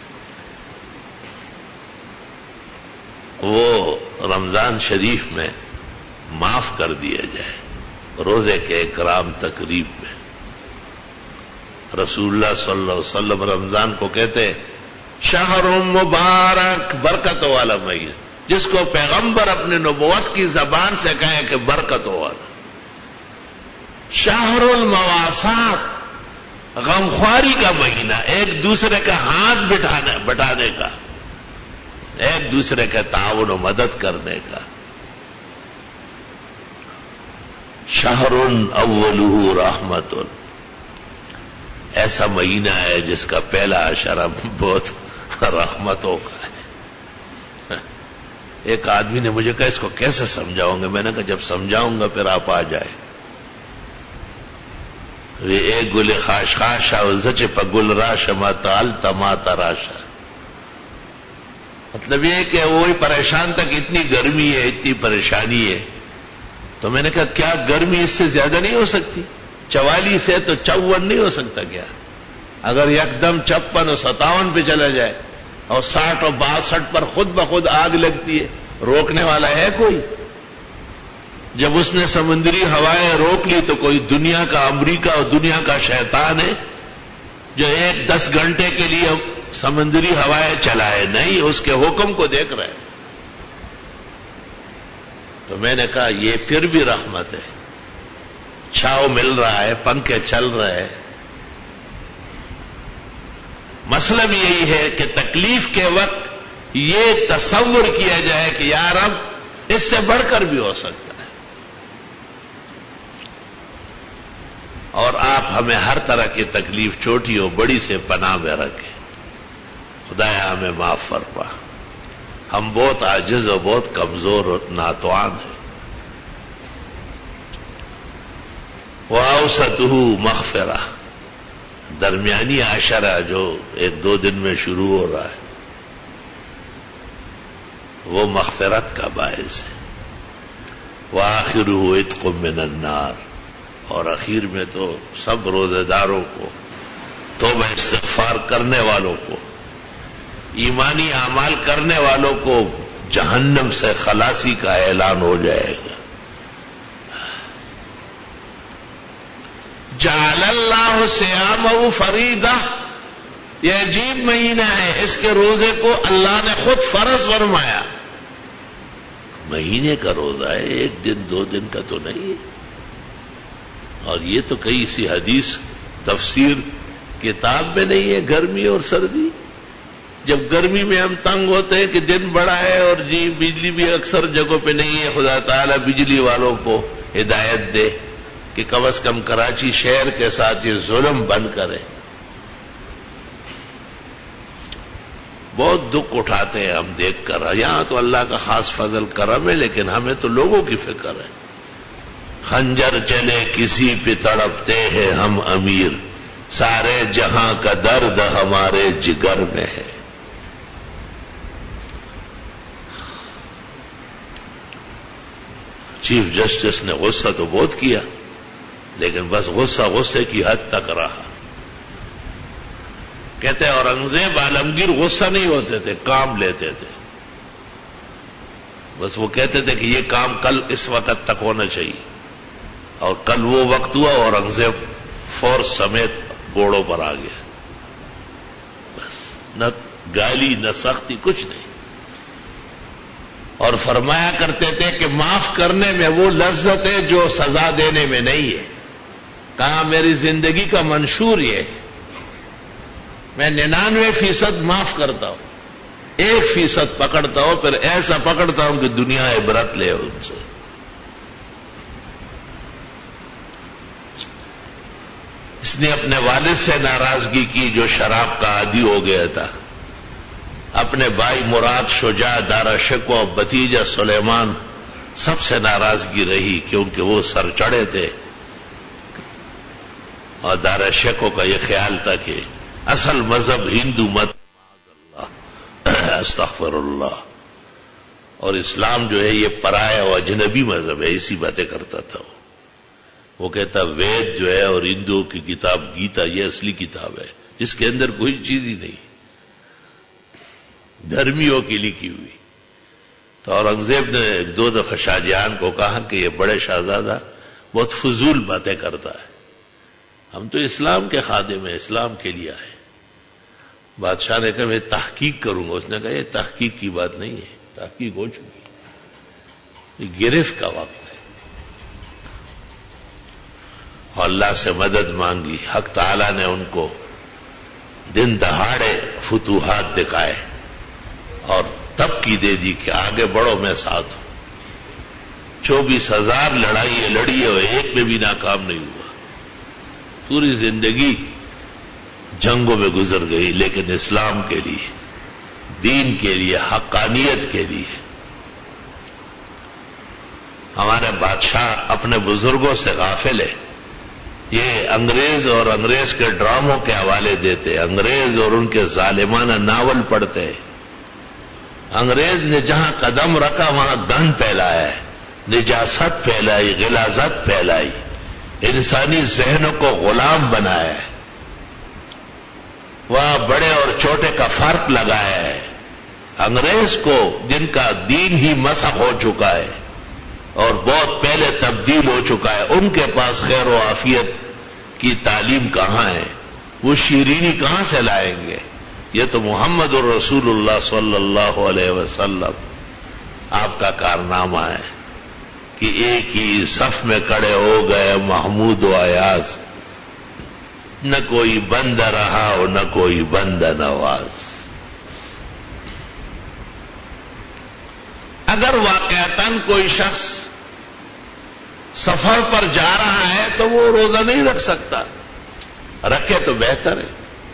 وہ رمضان شریف میں معاف کر دیا جائے۔ روزے کے اکرام تقریب میں رسول اللہ صلی اللہ علیہ وسلم رمضان کو کہتے ہیں شہر مبارک، برکت والا مہینہ، جس کو پیغمبر اپنے نبوت کی زبان سے کہے کہ برکت والا۔ شہر المواسات، غمخواری کا مہینہ، ایک دوسرے کا ہاتھ بٹھانے بٹانے کا، ایک دوسرے کا تعاون و مدد کرنے کا۔ شہر اولہ رحمت، ایسا مہینہ ہے جس کا پہلا اشارہ بہت رحمتوں کا ہے۔ ایک آدمی نے مجھے کہا اس کو کیسے سمجھاؤں گے؟ میں نے کہا جب سمجھاؤں گا پھر آپ آ جائے۔ ایک گل خاش خاشا زچ پا گل راشا ما تال تما تراشا، مطلب یہ کہ وہی پریشان تک اتنی گرمی ہے، اتنی پریشانی ہے۔ تو میں نے کہا کیا گرمی اس سے زیادہ نہیں ہو سکتی؟ چوالیس ہے تو چون نہیں ہو سکتا کیا؟ اگر یکدم چھپن اور ستاون پہ چلا جائے اور ساٹھ اور باسٹھ پر خود بخود آگ لگتی ہے، روکنے والا ہے کوئی؟ جب اس نے سمندری ہوائیں روک لی تو کوئی دنیا کا امریکہ اور دنیا کا شیطان ہے جو ایک دس گھنٹے کے لیے سمندری ہوائیں چلائے؟ نہیں، اس کے حکم کو دیکھ رہے ہیں۔ تو میں نے کہا یہ پھر بھی رحمت ہے، چھاؤ مل رہا ہے، پنکھے چل رہے ہیں۔ مطلب یہی ہے کہ تکلیف کے وقت یہ تصور کیا جائے کہ یا رب اس سے بڑھ کر بھی ہو سکتا ہے، اور آپ ہمیں ہر طرح کی تکلیف چھوٹی ہو بڑی سے پناہ میں رکھیں۔ خدایا ہمیں معاف فرما، ہم بہت عاجز اور بہت کمزور اور ناتوان ہیں۔ وَأَوْسَطُهُ مَغْفِرَةٌ، درمیانی عشرہ جو ایک دو دن میں شروع ہو رہا ہے وہ مغفرت کا باعث ہے۔ وَآخِرُهُ عِتْقٌ مِّنَ النَّارِ، اور اخیر میں تو سب روزے داروں کو، توبہ استغفار کرنے والوں کو، ایمانی اعمال کرنے والوں کو جہنم سے خلاصی کا اعلان ہو جائے گا۔ جعل اللہ صیامہ فریضہ، یہ عجیب مہینہ ہے، اس کے روزے کو اللہ نے خود فرض فرمایا۔ مہینے کا روزہ ہے، ایک دن دو دن کا تو نہیں ہے۔ اور یہ تو کئی سی حدیث تفسیر کتاب میں نہیں ہے، گرمی اور سردی۔ جب گرمی میں ہم تنگ ہوتے ہیں کہ دن بڑا ہے اور جی بجلی بھی اکثر جگہوں پہ نہیں ہے، خدا تعالیٰ بجلی والوں کو ہدایت دے کہ کم از کم کراچی شہر کے ساتھ یہ ظلم بند کرے۔ بہت دکھ اٹھاتے ہیں ہم دیکھ کر. یہاں تو اللہ کا خاص فضل کرم ہے، لیکن ہمیں تو لوگوں کی فکر ہے. خنجر چلے کسی پہ تڑپتے ہیں ہم امیر، سارے جہاں کا درد ہمارے جگر میں ہے. چیف جسٹس نے غصہ تو بہت کیا، لیکن بس غصہ غصے کی حد تک رہا. کہتے ہیں اورنگزیب عالمگیر غصہ نہیں ہوتے تھے، کام لیتے تھے. بس وہ کہتے تھے کہ یہ کام کل اس وقت تک ہونا چاہیے، اور کل وہ وقت ہوا اورنگزیب فورس سمیت گھوڑوں پر آ گیا. بس نہ گالی نہ سختی، کچھ نہیں. اور فرمایا کرتے تھے کہ معاف کرنے میں وہ لذت ہے جو سزا دینے میں نہیں ہے. کہا میری زندگی کا منشور یہ ہے، میں ننانوے فیصد معاف کرتا ہوں، ایک فیصد پکڑتا ہوں، پھر ایسا پکڑتا ہوں کہ دنیا عبرت لے ان سے. اس نے اپنے والد سے ناراضگی کی جو شراب کا عادی ہو گیا تھا. اپنے بھائی مراد شجاع دارا شکوہ بھتیجا سلیمان سب سے ناراضگی رہی، کیونکہ وہ سر چڑھے تھے. اور دارا شکوہ کا یہ خیال تھا کہ اصل مذہب ہندو مت اللہ استغفر اللہ، اور اسلام جو ہے یہ پرایا و اجنبی مذہب ہے. اسی باتیں کرتا تھا وہ. وہ کہتا وید جو ہے اور ہندوؤں کی کتاب گیتا یہ اصلی کتاب ہے، جس کے اندر کوئی چیز ہی نہیں، دھرمیوں کی لکھی ہوئی. تو اورنگزیب نے ایک دو دفعہ شاہ جہان کو کہا کہ یہ بڑے شہزادہ بہت فضول باتیں کرتا ہے، ہم تو اسلام کے خادم ہیں، اسلام کے لیے آئے. بادشاہ نے کہا میں تحقیق کروں گا. اس نے کہا یہ تحقیق کی بات نہیں ہے، تحقیق ہو چکی، یہ گرفت کا وقت ہے. اور اللہ سے مدد مانگی. حق تعالی نے ان کو دن دہاڑے فتوحات دکھائے اور تب کی دے دی کہ آگے بڑھو میں ساتھ ہوں. چوبیس ہزار لڑائی لڑی اور ایک میں بھی ناکام نہیں ہوا. پوری زندگی جنگوں میں گزر گئی، لیکن اسلام کے لیے، دین کے لیے، حقانیت کے لیے. ہمارے بادشاہ اپنے بزرگوں سے غافل ہے. یہ انگریز اور انگریز کے ڈراموں کے حوالے دیتے، انگریز اور ان کے ظالمانہ ناول پڑھتے. انگریز نے جہاں قدم رکھا وہاں گند پھیلایا ہے، نجاست پھیلائی، غلاظت پھیلائی، انسانی ذہنوں کو غلام بنایا ہے، وہاں بڑے اور چھوٹے کا فرق لگایا ہے. انگریز کو جن کا دین ہی مسخ ہو چکا ہے اور بہت پہلے تبدیل ہو چکا ہے، ان کے پاس خیر و عافیت کی تعلیم کہاں ہے؟ وہ شیرینی کہاں سے لائیں گے؟ یہ تو محمد الرسول اللہ صلی اللہ علیہ وسلم آپ کا کارنامہ ہے کہ ایک ہی صف میں کھڑے ہو گئے محمود و ایاز، نہ کوئی بندہ رہا اور نہ کوئی بندہ نواز. اگر واقعتاً کوئی شخص سفر پر جا رہا ہے تو وہ روزہ نہیں رکھ سکتا، رکھے تو بہتر ہے.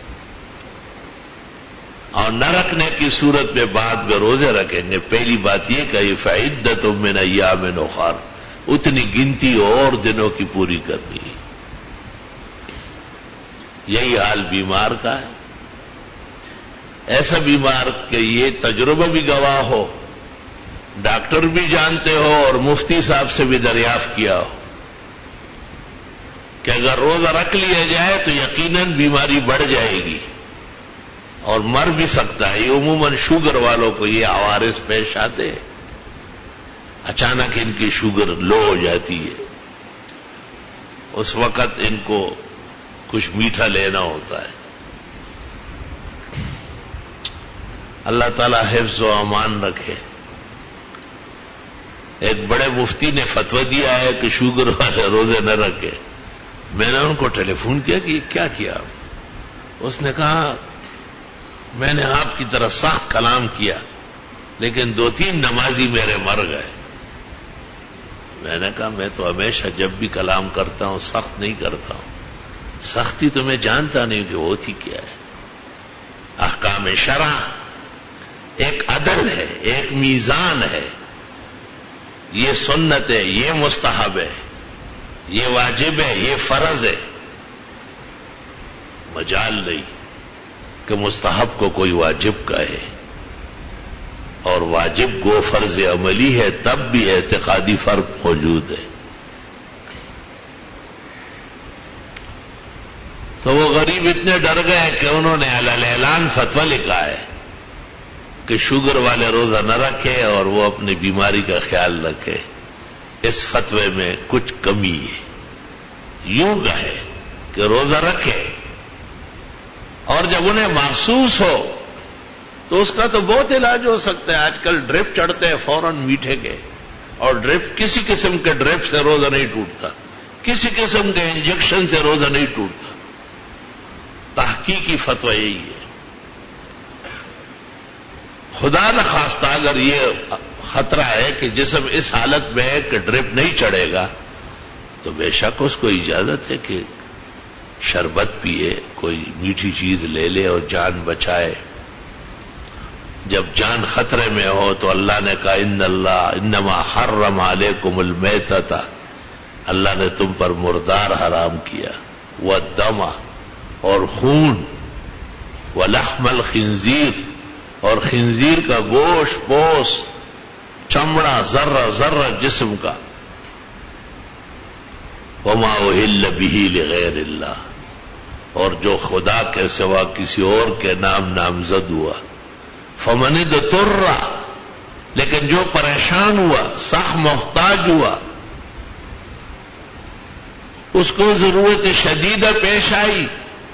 اور نہ رکھنے کی صورت میں بعد میں روزے رکھیں گے. پہلی بات یہ کہ فعدۃ من ایام اخر، اتنی گنتی اور دنوں کی پوری کرنی. یہی حال بیمار کا ہے. ایسا بیمار کہ یہ تجربہ بھی گواہ ہو، ڈاکٹر بھی جانتے ہو اور مفتی صاحب سے بھی دریافت کیا ہو کہ اگر روزہ رکھ لیا جائے تو یقیناً بیماری بڑھ جائے گی اور مر بھی سکتا ہے. یہ عموماً شوگر والوں کو یہ عوارض پیش آتے ہیں، اچانک ان کی شوگر لو ہو جاتی ہے، اس وقت ان کو کچھ میٹھا لینا ہوتا ہے. اللہ تعالی حفظ و امان رکھے. ایک بڑے مفتی نے فتویٰ دیا ہے کہ شوگر والے روزے نہ رکھے. میں نے ان کو ٹیلی فون کیا کہ یہ کیا کیا؟ اس نے کہا میں نے آپ کی طرح سخت کلام کیا لیکن دو تین نمازی میرے مر گئے. میں نے کہا میں تو ہمیشہ جب بھی کلام کرتا ہوں سخت نہیں کرتا ہوں، سختی تو میں جانتا نہیں کہ ہوتی کیا ہے. احکام شرع ایک عدل ہے، ایک میزان ہے. یہ سنت ہے، یہ مستحب ہے، یہ واجب ہے، یہ فرض ہے. مجال نہیں کہ مستحب کو کوئی واجب کہے، اور واجب گو فرض عملی ہے تب بھی اعتقادی فرق موجود ہے. تو وہ غریب اتنے ڈر گئے کہ انہوں نے علی الاعلان فتویٰ لکھا ہے کہ شوگر والے روزہ نہ رکھے اور وہ اپنی بیماری کا خیال رکھے. اس فتوے میں کچھ کمی ہے. یوں کہے کہ روزہ رکھے، اور جب انہیں محسوس ہو تو اس کا تو بہت علاج ہو سکتا ہے. آج کل ڈرپ چڑھتے ہیں فوراً میٹھے کے، اور ڈرپ کسی قسم کے ڈرپ سے روزہ نہیں ٹوٹتا، کسی قسم کے انجیکشن سے روزہ نہیں ٹوٹتا. تحقیقی فتویٰ یہی ہے. خدا نخواستہ اگر یہ خطرہ ہے کہ جسم اس حالت میں ہے کہ ڈرپ نہیں چڑھے گا، تو بے شک اس کو اجازت ہے کہ شربت پیے، کوئی میٹھی چیز لے لے اور جان بچائے. جب جان خطرے میں ہو تو اللہ نے کہا ان اللہ انما حرم علیکم المیتۃ، اللہ نے تم پر مردار حرام کیا، والدم اور خون، ولحم الخنزیر اور خنزیر کا گوشت، پوس، چمڑا، ذرہ ذرہ جسم کا، وما اہل بہ لغیر اللہ، اور جو خدا کے سوا کسی اور کے نام نامزد ہوا. فمن اضطر، لیکن جو پریشان ہوا، سخت محتاج ہوا، اس کو ضرورت شدیدہ پیش آئی،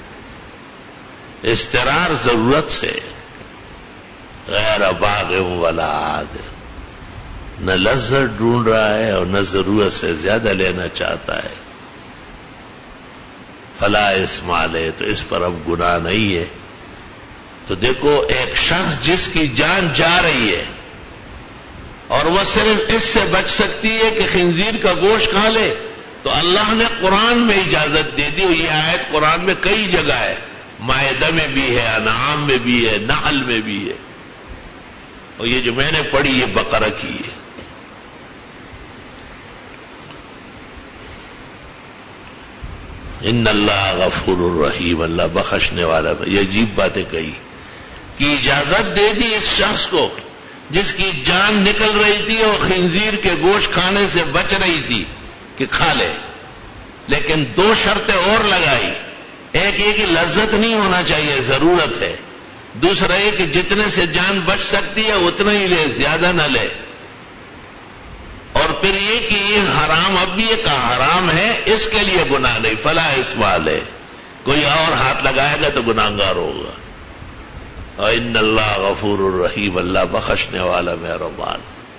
اضطرار ضرورت سے، غیر باغ ولا عاد، نہ لذت ڈھونڈ رہا ہے اور نہ ضرورت سے زیادہ لینا چاہتا ہے، فلا اسم علیہ، تو اس پر اب گناہ نہیں ہے. تو دیکھو ایک شخص جس کی جان جا رہی ہے اور وہ صرف اس سے بچ سکتی ہے کہ خنزیر کا گوشت کھا لے، تو اللہ نے قرآن میں اجازت دے دی. یہ آیت قرآن میں کئی جگہ ہے، مائدہ میں بھی ہے، انعام میں بھی ہے، نحل میں بھی ہے، اور یہ جو میں نے پڑھی یہ بقرہ کی ہے. ان اللہ غفور الرحیم، اللہ بخشنے والا. یہ عجیب باتیں کہی کہ اجازت دے دی اس شخص کو جس کی جان نکل رہی تھی اور خنزیر کے گوشت کھانے سے بچ رہی تھی کہ کھا لے، لیکن دو شرطیں اور لگائی. ایک یہ کہ لذت نہیں ہونا چاہیے، ضرورت ہے. دوسرا یہ کہ جتنے سے جان بچ سکتی ہے اتنا ہی لے، زیادہ نہ لے. اور پھر یہ کہ یہ حرام، اب بھی یہ کہا حرام ہے، اس کے لیے گناہ نہیں، فلا اسم علیہ. کوئی اور ہاتھ لگائے گا تو گناہگار ہوگا. اور ان اللہ غفور الرحیم، اللہ بخشنے والا مہربان.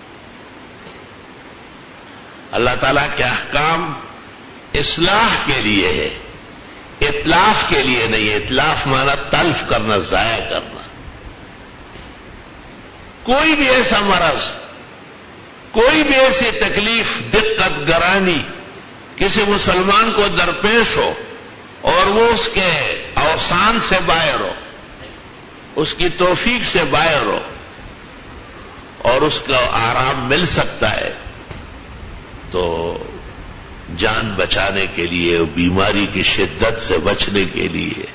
اللہ تعالیٰ کے احکام اصلاح کے لیے ہے، اتلاف کے لیے نہیں ہے. اتلاف مانا تلف کرنا، ضائع کرنا. کوئی بھی ایسا مرض، کوئی بھی ایسی تکلیف، دقت، گرانی کسی مسلمان کو درپیش ہو اور وہ اس کے اوسان سے باہر ہو، اس کی توفیق سے باہر ہو، اور اس کا آرام مل سکتا ہے، تو جان بچانے کے لیے، بیماری کی شدت سے بچنے کے لیے،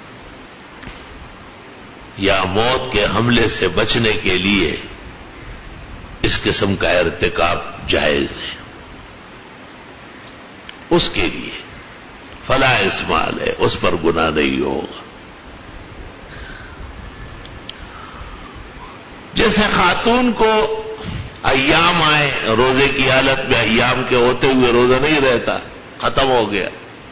یا موت کے حملے سے بچنے کے لیے اس قسم کا ارتکاب جائز ہے. اس کے لیے فلا اسم علیہ، اس پر گناہ نہیں ہوگا. جیسے خاتون کو ایام آئے، روزے کی حالت میں ایام کے ہوتے ہوئے روزہ نہیں رہتا، ختم ہو گیا.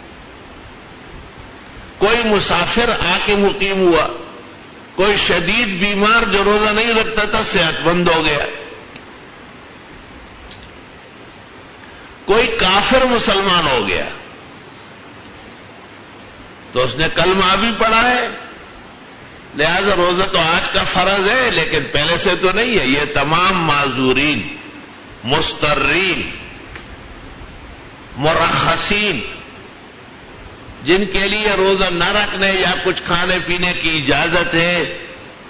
کوئی مسافر آ کے مقیم ہوا، کوئی شدید بیمار جو روزہ نہیں رکھتا تھا صحت مند ہو گیا، کوئی کافر مسلمان ہو گیا، تو اس نے کلمہ بھی پڑھا ہے، لہذا روزہ تو آج کا فرض ہے لیکن پہلے سے تو نہیں ہے. یہ تمام معذورین، مسترین، مرخصین، جن کے لیے روزہ نہ رکھنے یا کچھ کھانے پینے کی اجازت ہے،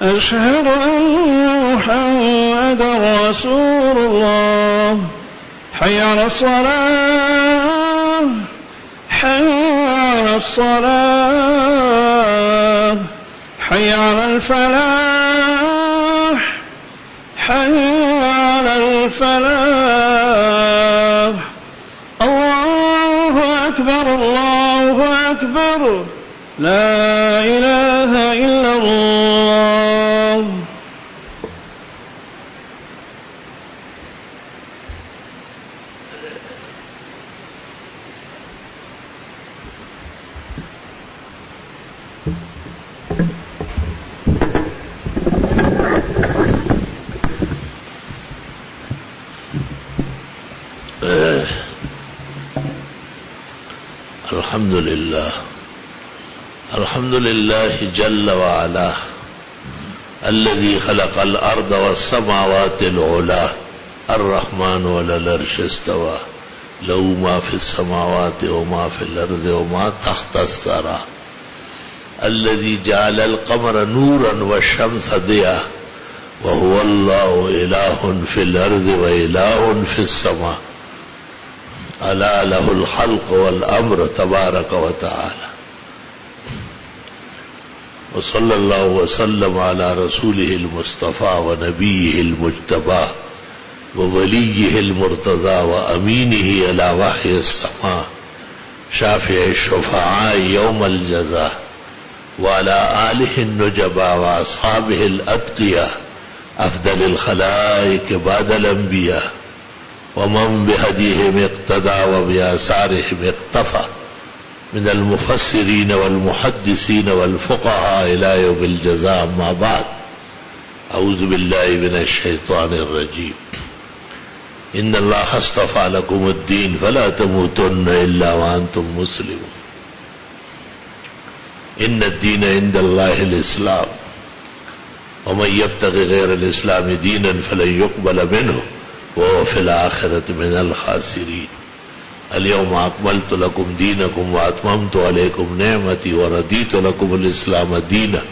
أشهد أن محمدا رسول الله حي على الصلاة حي على الصلاة حي على الفلاح حي على الفلاح الله أكبر الله أكبر لا إله إلا الله. الحمد لله الحمد لله جل وعلا الذي خلق الأرض والسماوات العلى الرحمن على العرش استوى له ما في السماوات وما في الأرض وما تحت الثرى الذي جعل القمر نورا والشمس ضياء وهو الله إله في الأرض وإله في السماء ألا له الخلق والأمر تبارك وتعالى. وصلى الله وسلم على رسوله المصطفى ونبيه المجتبى ووليه المرتضى وأمينه على وحي السماء شافع الشفعاء يوم الجزاء وعلى آله النجبى وأصحابه الأتقياء أفضل الخلائق بعد الأنبياء ومن بهديهم اقتدى وبآثارهم اقتفى من المفسرين والمحدثين والفقهاء إلى يوم الجزاء. أما بعد، أعوذ بالله من الشيطان الرجيم. إن الله اصطفى لكم الدين فلا تموتن إلا وأنتم مسلمون. إن الدين عند الله الإسلام ومن يبتغي غير الإسلام دينا فلن يقبل منه وهو في الآخرة من الخاسرين. اليوم أكملت لكم دينكم وأتممت عليكم نعمتي ورضيت لكم الإسلام دينا.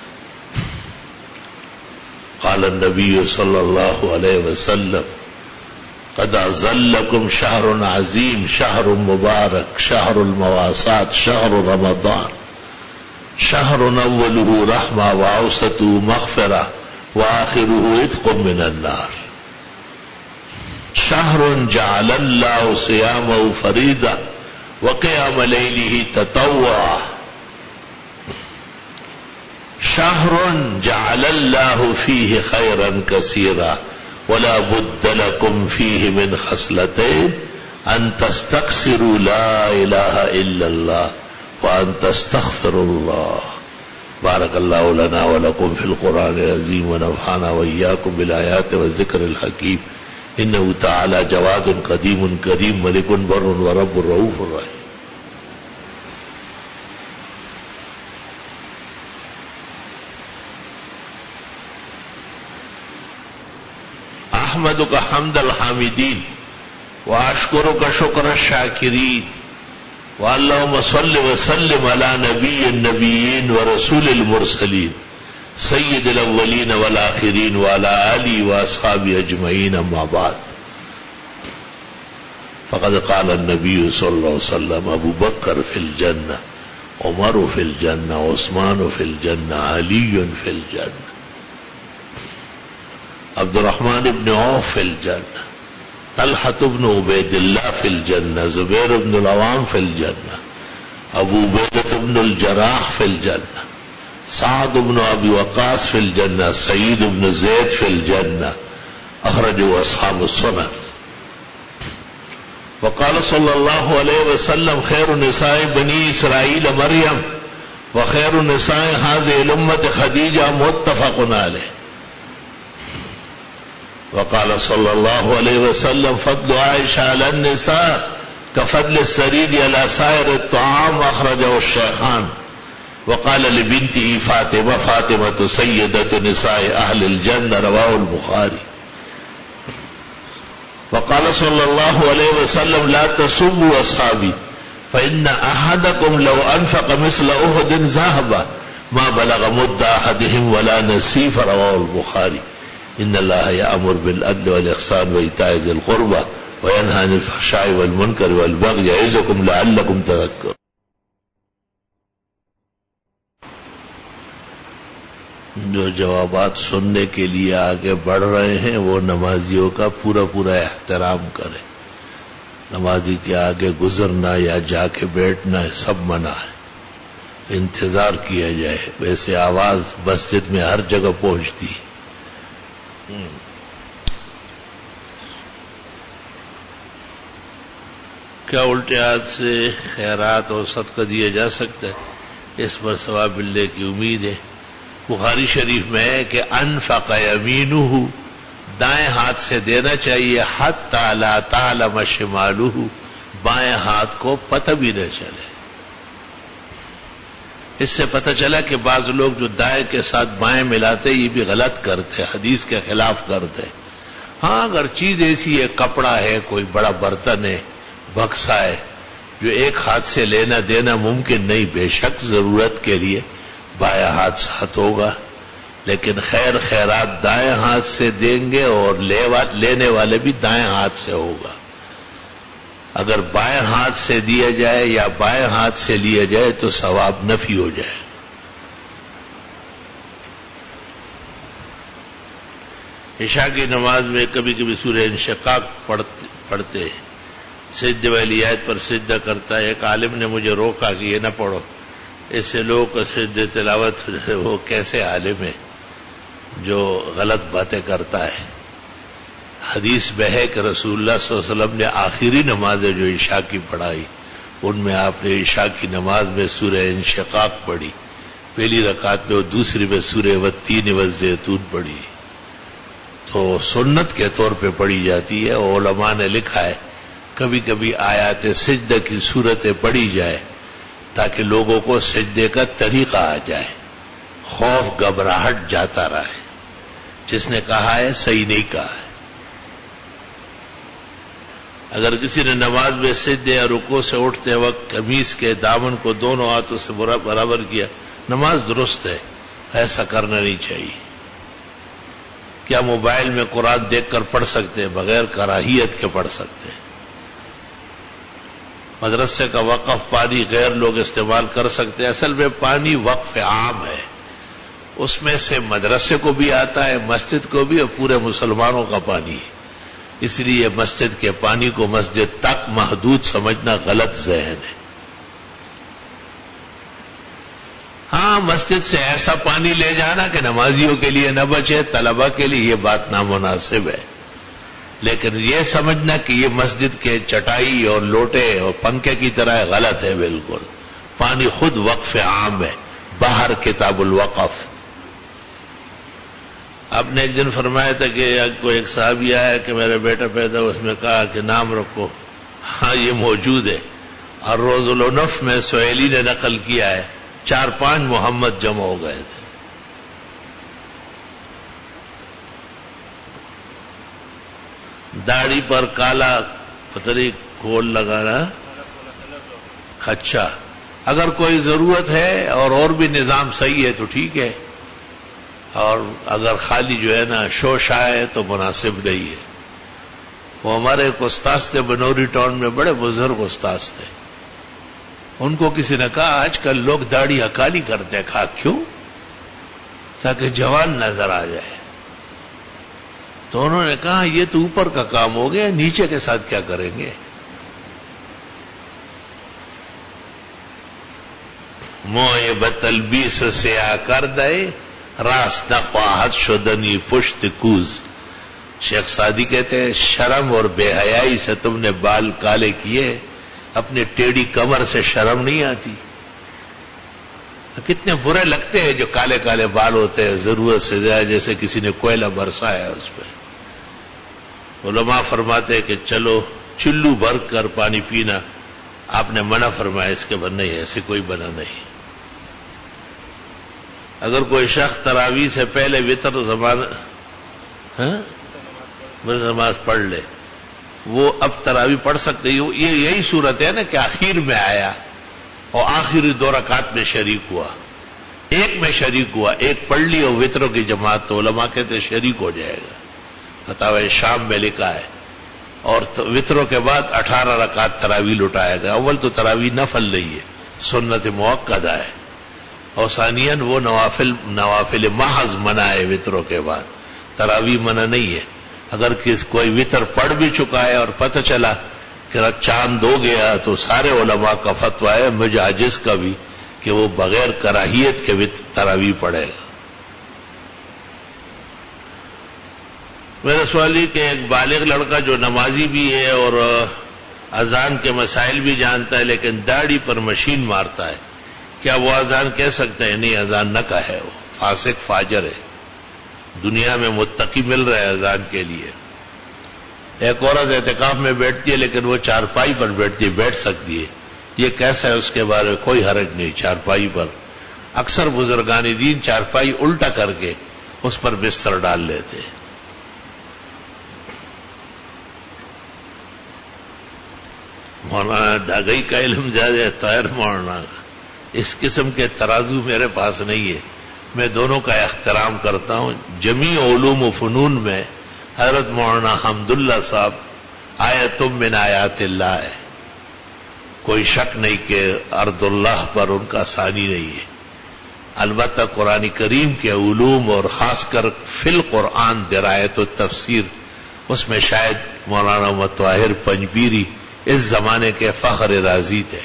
قال النبي صلى الله عليه وسلم قد أظلكم شهر عظيم شهر مبارك شهر المواساة شهر رمضان شهر أوله رحمة وأوسطه مغفرة وآخره عتق من النار. شهر جعل الله صيامه فريضة وقيام ليله تطوعا. شهر جعل الله فيه خيرا كثيرا ولا بد لكم فيه من خصلتين أن تستكثروا لا إله إلا الله وأن تستغفروا الله. بارك الله لنا ولكم في القرآن العظيم ونفعنا وإياكم بالآيات والذكر الحكيم. إنه تعالى جواد قديم كريم ملك بر ورب رؤوف رحيم. أحمدك حمد الحامدين وأشكرك شكر الشاكرين. واللهم صل وسلم على نبي النبيين ورسول المرسلين سيد الأولين والآخرين وعلى آله وأصحابه أجمعين. أما بعد، فقد قال النبي صلى الله عليه وسلم أبو بكر في الجنة عمر في الجنة عثمان في الجنة علي في الجنة عبد الرحمن بن عوف في الجنة طلحة بن عبيد الله في الجنة زبير بن العوام في الجنة أبو عبيدة بن الجراح في الجنة سعد بن أبي وقاص في الجنة سعيد بن زيد في الجنة. أخرجه أصحاب السنن. وقال صلى الله عليه وسلم خير نساء بني إسرائيل مريم وخير نساء هذه الأمة خديجة متفق عليه. وقال صلى الله عليه وسلم فضل عائشة على النساء كفضل السريد على سائر الطعام. أخرجه الشيخان. وقال لبنته فاطمة فاطمة سيدة نساء أهل الجنة. رواه البخاري. وقال صلى الله عليه وسلم لا تسبوا أصحابي فإن أحدكم لو أنفق مثل أحد ذهبا ما بلغ مد احدهم ولا نصیف رواه البخاری ان اللہ یأمر بالعدل والاحسان وایتاء ذی القربى وینہی عن الفحشاء والمنکر والبغی یعظکم لعلکم تذکرون. جو جوابات سننے کے لیے آگے بڑھ رہے ہیں وہ نمازیوں کا پورا پورا احترام کریں. نمازی کے آگے گزرنا یا جا کے بیٹھنا سب منع ہے. انتظار کیا جائے. ویسے آواز مسجد میں ہر جگہ پہنچتی ہے. کیا الٹے ہاتھ سے خیرات اور صدقہ دیا جا سکتا ہے؟ اس پر ثواب ملنے کی امید ہے. بخاری شریف میں ہے کہ انفق یمینہ، دائیں ہاتھ سے دینا چاہیے، حتی لا تعلم شمالہ، بائیں ہاتھ کو پتہ بھی نہ چلے. اس سے پتہ چلا کہ بعض لوگ جو دائیں کے ساتھ بائیں ملاتے یہ بھی غلط کرتے، حدیث کے خلاف کرتے. ہاں اگر چیز ایسی ہے، کپڑا ہے، کوئی بڑا برتن ہے، بکسا ہے، جو ایک ہاتھ سے لینا دینا ممکن نہیں، بے شک ضرورت کے لیے بائیں ہاتھ ساتھ ہوگا، لیکن خیر خیرات دائیں ہاتھ سے دیں گے اور لینے والے بھی دائیں ہاتھ سے ہوگا. اگر بائیں ہاتھ سے دیا جائے یا بائیں ہاتھ سے لیا جائے تو ثواب نفی ہو جائے. عشاء کی نماز میں کبھی کبھی سورہ انشقاق پڑھتے ہیں، سجدے والی آیت پر سجدہ کرتا ہے. ایک عالم نے مجھے روکا کہ یہ نہ پڑھو، اس سے لوگوں کو سجدے تلاوت ہو جائے. وہ کیسے عالم ہے جو غلط باتیں کرتا ہے؟ حدیث میں ہے کہ رسول اللہ صلی اللہ علیہ وسلم نے آخری نمازیں جو عشاء کی پڑھائی ان میں آپ نے عشاء کی نماز میں سورہ انشقاق پڑھی، پہلی رکعت میں، اور دوسری میں سورہ والتین والزیتون پڑھی. تو سنت کے طور پہ پڑھی جاتی ہے. علماء نے لکھا ہے کبھی کبھی آیات سجدہ کی صورتیں پڑھی جائے تاکہ لوگوں کو سجدے کا طریقہ آ جائے، خوف گھبراہٹ جاتا رہے. جس نے کہا ہے صحیح نہیں کہا ہے. اگر کسی نے نماز میں سجدے یا رکوع سے اٹھتے وقت قمیص کے دامن کو دونوں ہاتھوں سے برابر کیا، نماز درست ہے، ایسا کرنا نہیں چاہیے. کیا موبائل میں قرآن دیکھ کر پڑھ سکتے ہیں؟ بغیر کراہیت کے پڑھ سکتے ہیں. مدرسے کا وقف پانی غیر لوگ استعمال کر سکتے ہیں. اصل میں پانی وقف عام ہے، اس میں سے مدرسے کو بھی آتا ہے، مسجد کو بھی، اور پورے مسلمانوں کا پانی ہے. اس لیے مسجد کے پانی کو مسجد تک محدود سمجھنا غلط ذہن ہے. ہاں مسجد سے ایسا پانی لے جانا کہ نمازیوں کے لیے نہ بچے، طلبہ کے لیے، یہ بات نامناسب ہے. لیکن یہ سمجھنا کہ یہ مسجد کے چٹائی اور لوٹے اور پنکھے کی طرح ہے، غلط ہے بالکل. پانی خود وقف عام ہے، باہر کتاب الوقف. آپ نے ایک دن فرمایا تھا کہ کوئی ایک صحابی آیا کہ میرا بیٹا پیدا، اس میں کہا کہ نام رکھو. ہاں یہ موجود ہے، اور روز العنف میں سہیلی نے نقل کیا ہے چار پانچ محمد جمع ہو گئے تھے. داڑھی پر کالا پتری کھول لگانا، اچھا اگر کوئی ضرورت ہے اور اور بھی نظام صحیح ہے تو ٹھیک ہے، اور اگر خالی جو ہے نا شوش آئے تو مناسب نہیں ہے. وہ ہمارے ایک استاذ تھے بنوری ٹاؤن میں، بڑے بزرگ استاذ تھے. ان کو کسی نے کہا آج کل لوگ داڑھی اکالی کرتے ہیں. کہا کیوں؟ تاکہ جوان نظر آ جائے. تو انہوں نے کہا یہ تو اوپر کا کام ہو گیا، نیچے کے ساتھ کیا کریں گے؟ موئے بتلبیس سیاہ کر دے، راست نخواہت شدنی پشت کوز. شیخ سعدی کہتے ہیں شرم اور بے حیائی سے تم نے بال کالے کیے، اپنے ٹیڑھی کمر سے شرم نہیں آتی. کتنے برے لگتے ہیں جو کالے کالے بال ہوتے ہیں، ضرورت سے زیادہ، جیسے کسی نے کوئلہ برسایا اس پہ. علماء فرماتے ہیں کہ چلو چلو بھر کر پانی پینا، آپ نے منع فرمایا، اس کے بعد نہیں، ایسے کوئی بنا نہیں. اگر کوئی شخص تراویح سے پہلے وتر زمان ہاں نماز پڑھ لے، وہ اب تراویح پڑھ سکتے. یہ یہی صورت ہے نا کہ آخر میں آیا اور آخری دو رکعت میں شریک ہوا. ایک میں شریک ہوا، ایک پڑھ لی اور وطروں کی جماعت، تو علماء کہتے شریک ہو جائے گا. فتاوی شام میں لکھا ہے. اور وطروں کے بعد اٹھارہ رکعت تراویح لٹائے گا. اول تو تراویح نفل نہیں ہے، سنت موقدہ ہے، اور ثانیاً وہ نوافل نوافل محض منع ہے. وطروں کے بعد تراویح منع نہیں ہے. اگر کس کوئی وطر پڑھ بھی چکا ہے اور پتہ چلا کہ چاند ہو گیا، تو سارے علماء کا فتویٰ ہے، مجھ عاجز کا بھی، کہ وہ بغیر کراہیت کے تراویح پڑھے گا. میرا سوال یہ کہ ایک بالغ لڑکا جو نمازی بھی ہے اور اذان کے مسائل بھی جانتا ہے لیکن داڑھی پر مشین مارتا ہے، کیا وہ اذان کہہ سکتا ہے؟ نہیں، اذان نہ کہے، وہ فاسق فاجر ہے. دنیا میں متقی مل رہا ہے اذان کے لیے. ایک عورت اعتکاف میں بیٹھتی ہے لیکن وہ چارپائی پر بیٹھتی ہے، بیٹھ سکتی ہے، یہ کیسا ہے؟ اس کے بارے میں کوئی حرج نہیں. چارپائی پر اکثر بزرگان دین چارپائی الٹا کر کے اس پر بستر ڈال لیتے. مولانا ڈاگئی کا علم زیادہ ہے، طاہر مولانا کا. اس قسم کے ترازو میرے پاس نہیں ہے. میں دونوں کا احترام کرتا ہوں. جمیع علوم و فنون میں حضرت مولانا حمداللہ صاحب آیتم من آیات اللہ ہے، کوئی شک نہیں کہ ارض اللہ پر ان کا ثانی نہیں ہے. البتہ قرآن کریم کے علوم اور خاص کر فی القرآن درایت و تفسیر، اس میں شاید مولانا مطاہر پنجبیری اس زمانے کے فخر رازی تھے.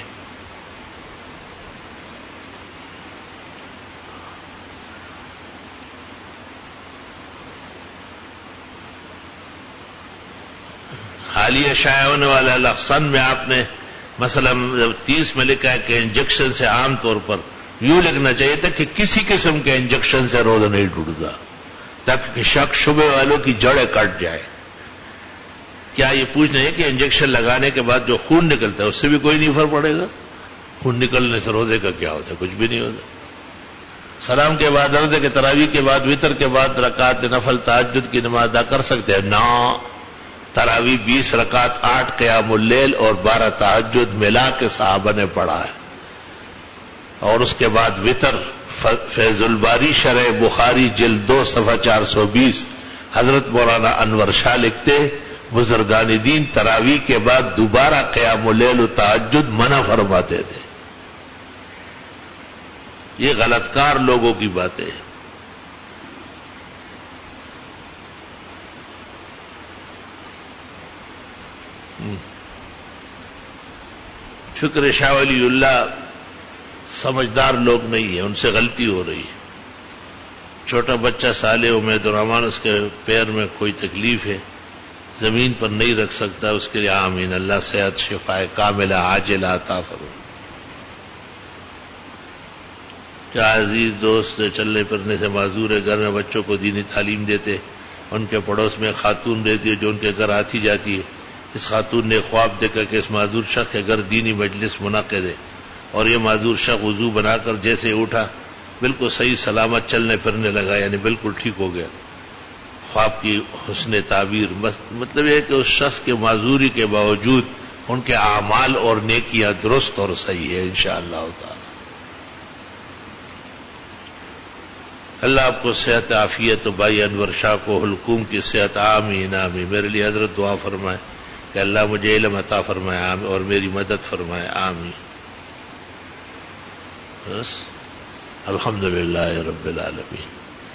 حالیہ شائع ہونے والا الاحسن میں آپ نے مثلا تیس میں لکھا ہے کہ انجیکشن سے عام طور پر یوں لکھنا چاہیے تھا کہ کسی قسم کے انجیکشن سے روزہ نہیں ٹوٹتا، تاکہ شک شبے والوں کی جڑیں کٹ جائے. کیا یہ پوچھنا ہے کہ انجیکشن لگانے کے بعد جو خون نکلتا ہے اس سے بھی کوئی نہیں فرق پڑے گا؟ خون نکلنے سے روزے کا کیا ہوتا ہے؟ کچھ بھی نہیں ہوتا. سلام کے بعد عرض کے تراویح کے بعد وطر کے بعد رکعت نفل تہجد کی نماز ادا کر سکتے ہیں؟ نا، تراویح بیس رکعت، آٹھ قیام اللیل اور بارہ تہجد ملا کے صحابہ نے پڑھا ہے. اور اس کے بعد وطر. فیض الباری شرح بخاری جلد دو صفحہ چار سو بیس حضرت مولانا انور شاہ لکھتے بزرگان دین تراویح کے بعد دوبارہ قیام اللیل و تہجد منع فرماتے تھے. یہ غلط کار لوگوں کی باتیں ہیں. شکر شاہ ولی اللہ سمجھدار لوگ نہیں ہیں، ان سے غلطی ہو رہی ہے. چھوٹا بچہ صالح امید الرحمان، اس کے پیر میں کوئی تکلیف ہے، زمین پر نہیں رکھ سکتا، اس کے لیے آمین. اللہ صحت شفا کاملہ عاجلہ عطا فرمائے. کیا عزیز دوست چلنے پھرنے سے معذور ہے، گھر میں بچوں کو دینی تعلیم دیتے، ان کے پڑوس میں خاتون رہتی ہے جو ان کے گھر آتی جاتی ہے. اس خاتون نے خواب دیکھا کہ اس معذور شخص کے گھر دینی مجلس منعقد ہے، اور یہ معذور شخص وضو بنا کر جیسے اٹھا بالکل صحیح سلامت چلنے پھرنے لگا، یعنی بالکل ٹھیک ہو گیا. خواب کی حسن تعبیر مطلب یہ کہ اس شخص کے معذوری کے باوجود ان کے اعمال اور نیکیاں درست اور صحیح ہے انشاءاللہ تعالی. اللہ آپ کو صحت عافیت و بھائی انور شاہ کو حلقوم کی صحت آمین آمین. میرے لیے حضرت دعا فرمائے کہ اللہ مجھے علم عطا فرمائے آمین اور میری مدد فرمائے آمین. بس الحمدللہ رب العالمین.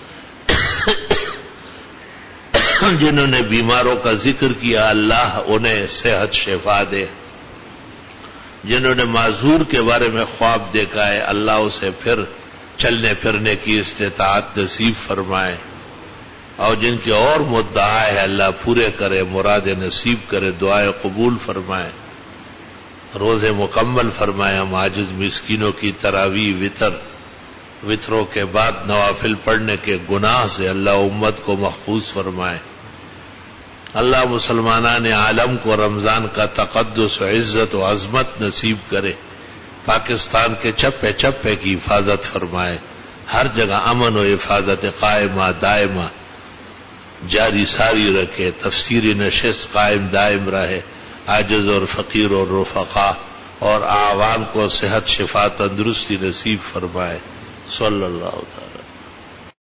جنہوں نے بیماروں کا ذکر کیا اللہ انہیں صحت شفا دے. جنہوں نے معذور کے بارے میں خواب دیکھا ہے اللہ اسے پھر چلنے پھرنے کی استطاعت نصیب فرمائے، اور جن کے اور مدعا ہے اللہ پورے کرے، مراد نصیب کرے، دعائیں قبول فرمائے، روزے مکمل فرمائے. ہم عاجز مسکینوں کی تراویح وطر وطروں کے بعد نوافل پڑھنے کے گناہ سے اللہ امت کو محفوظ فرمائے. اللہ مسلمانان عالم کو رمضان کا تقدس و عزت و عظمت نصیب کرے. پاکستان کے چپے چپے کی حفاظت فرمائے. ہر جگہ امن و حفاظت قائمہ دائمہ جاری ساری رکھے. تفسیری نشست قائم دائم رہے. عاجز اور فقیر اور رفقا اور اعوان کو صحت شفا تندرستی نصیب فرمائے. صلی اللہ تعالی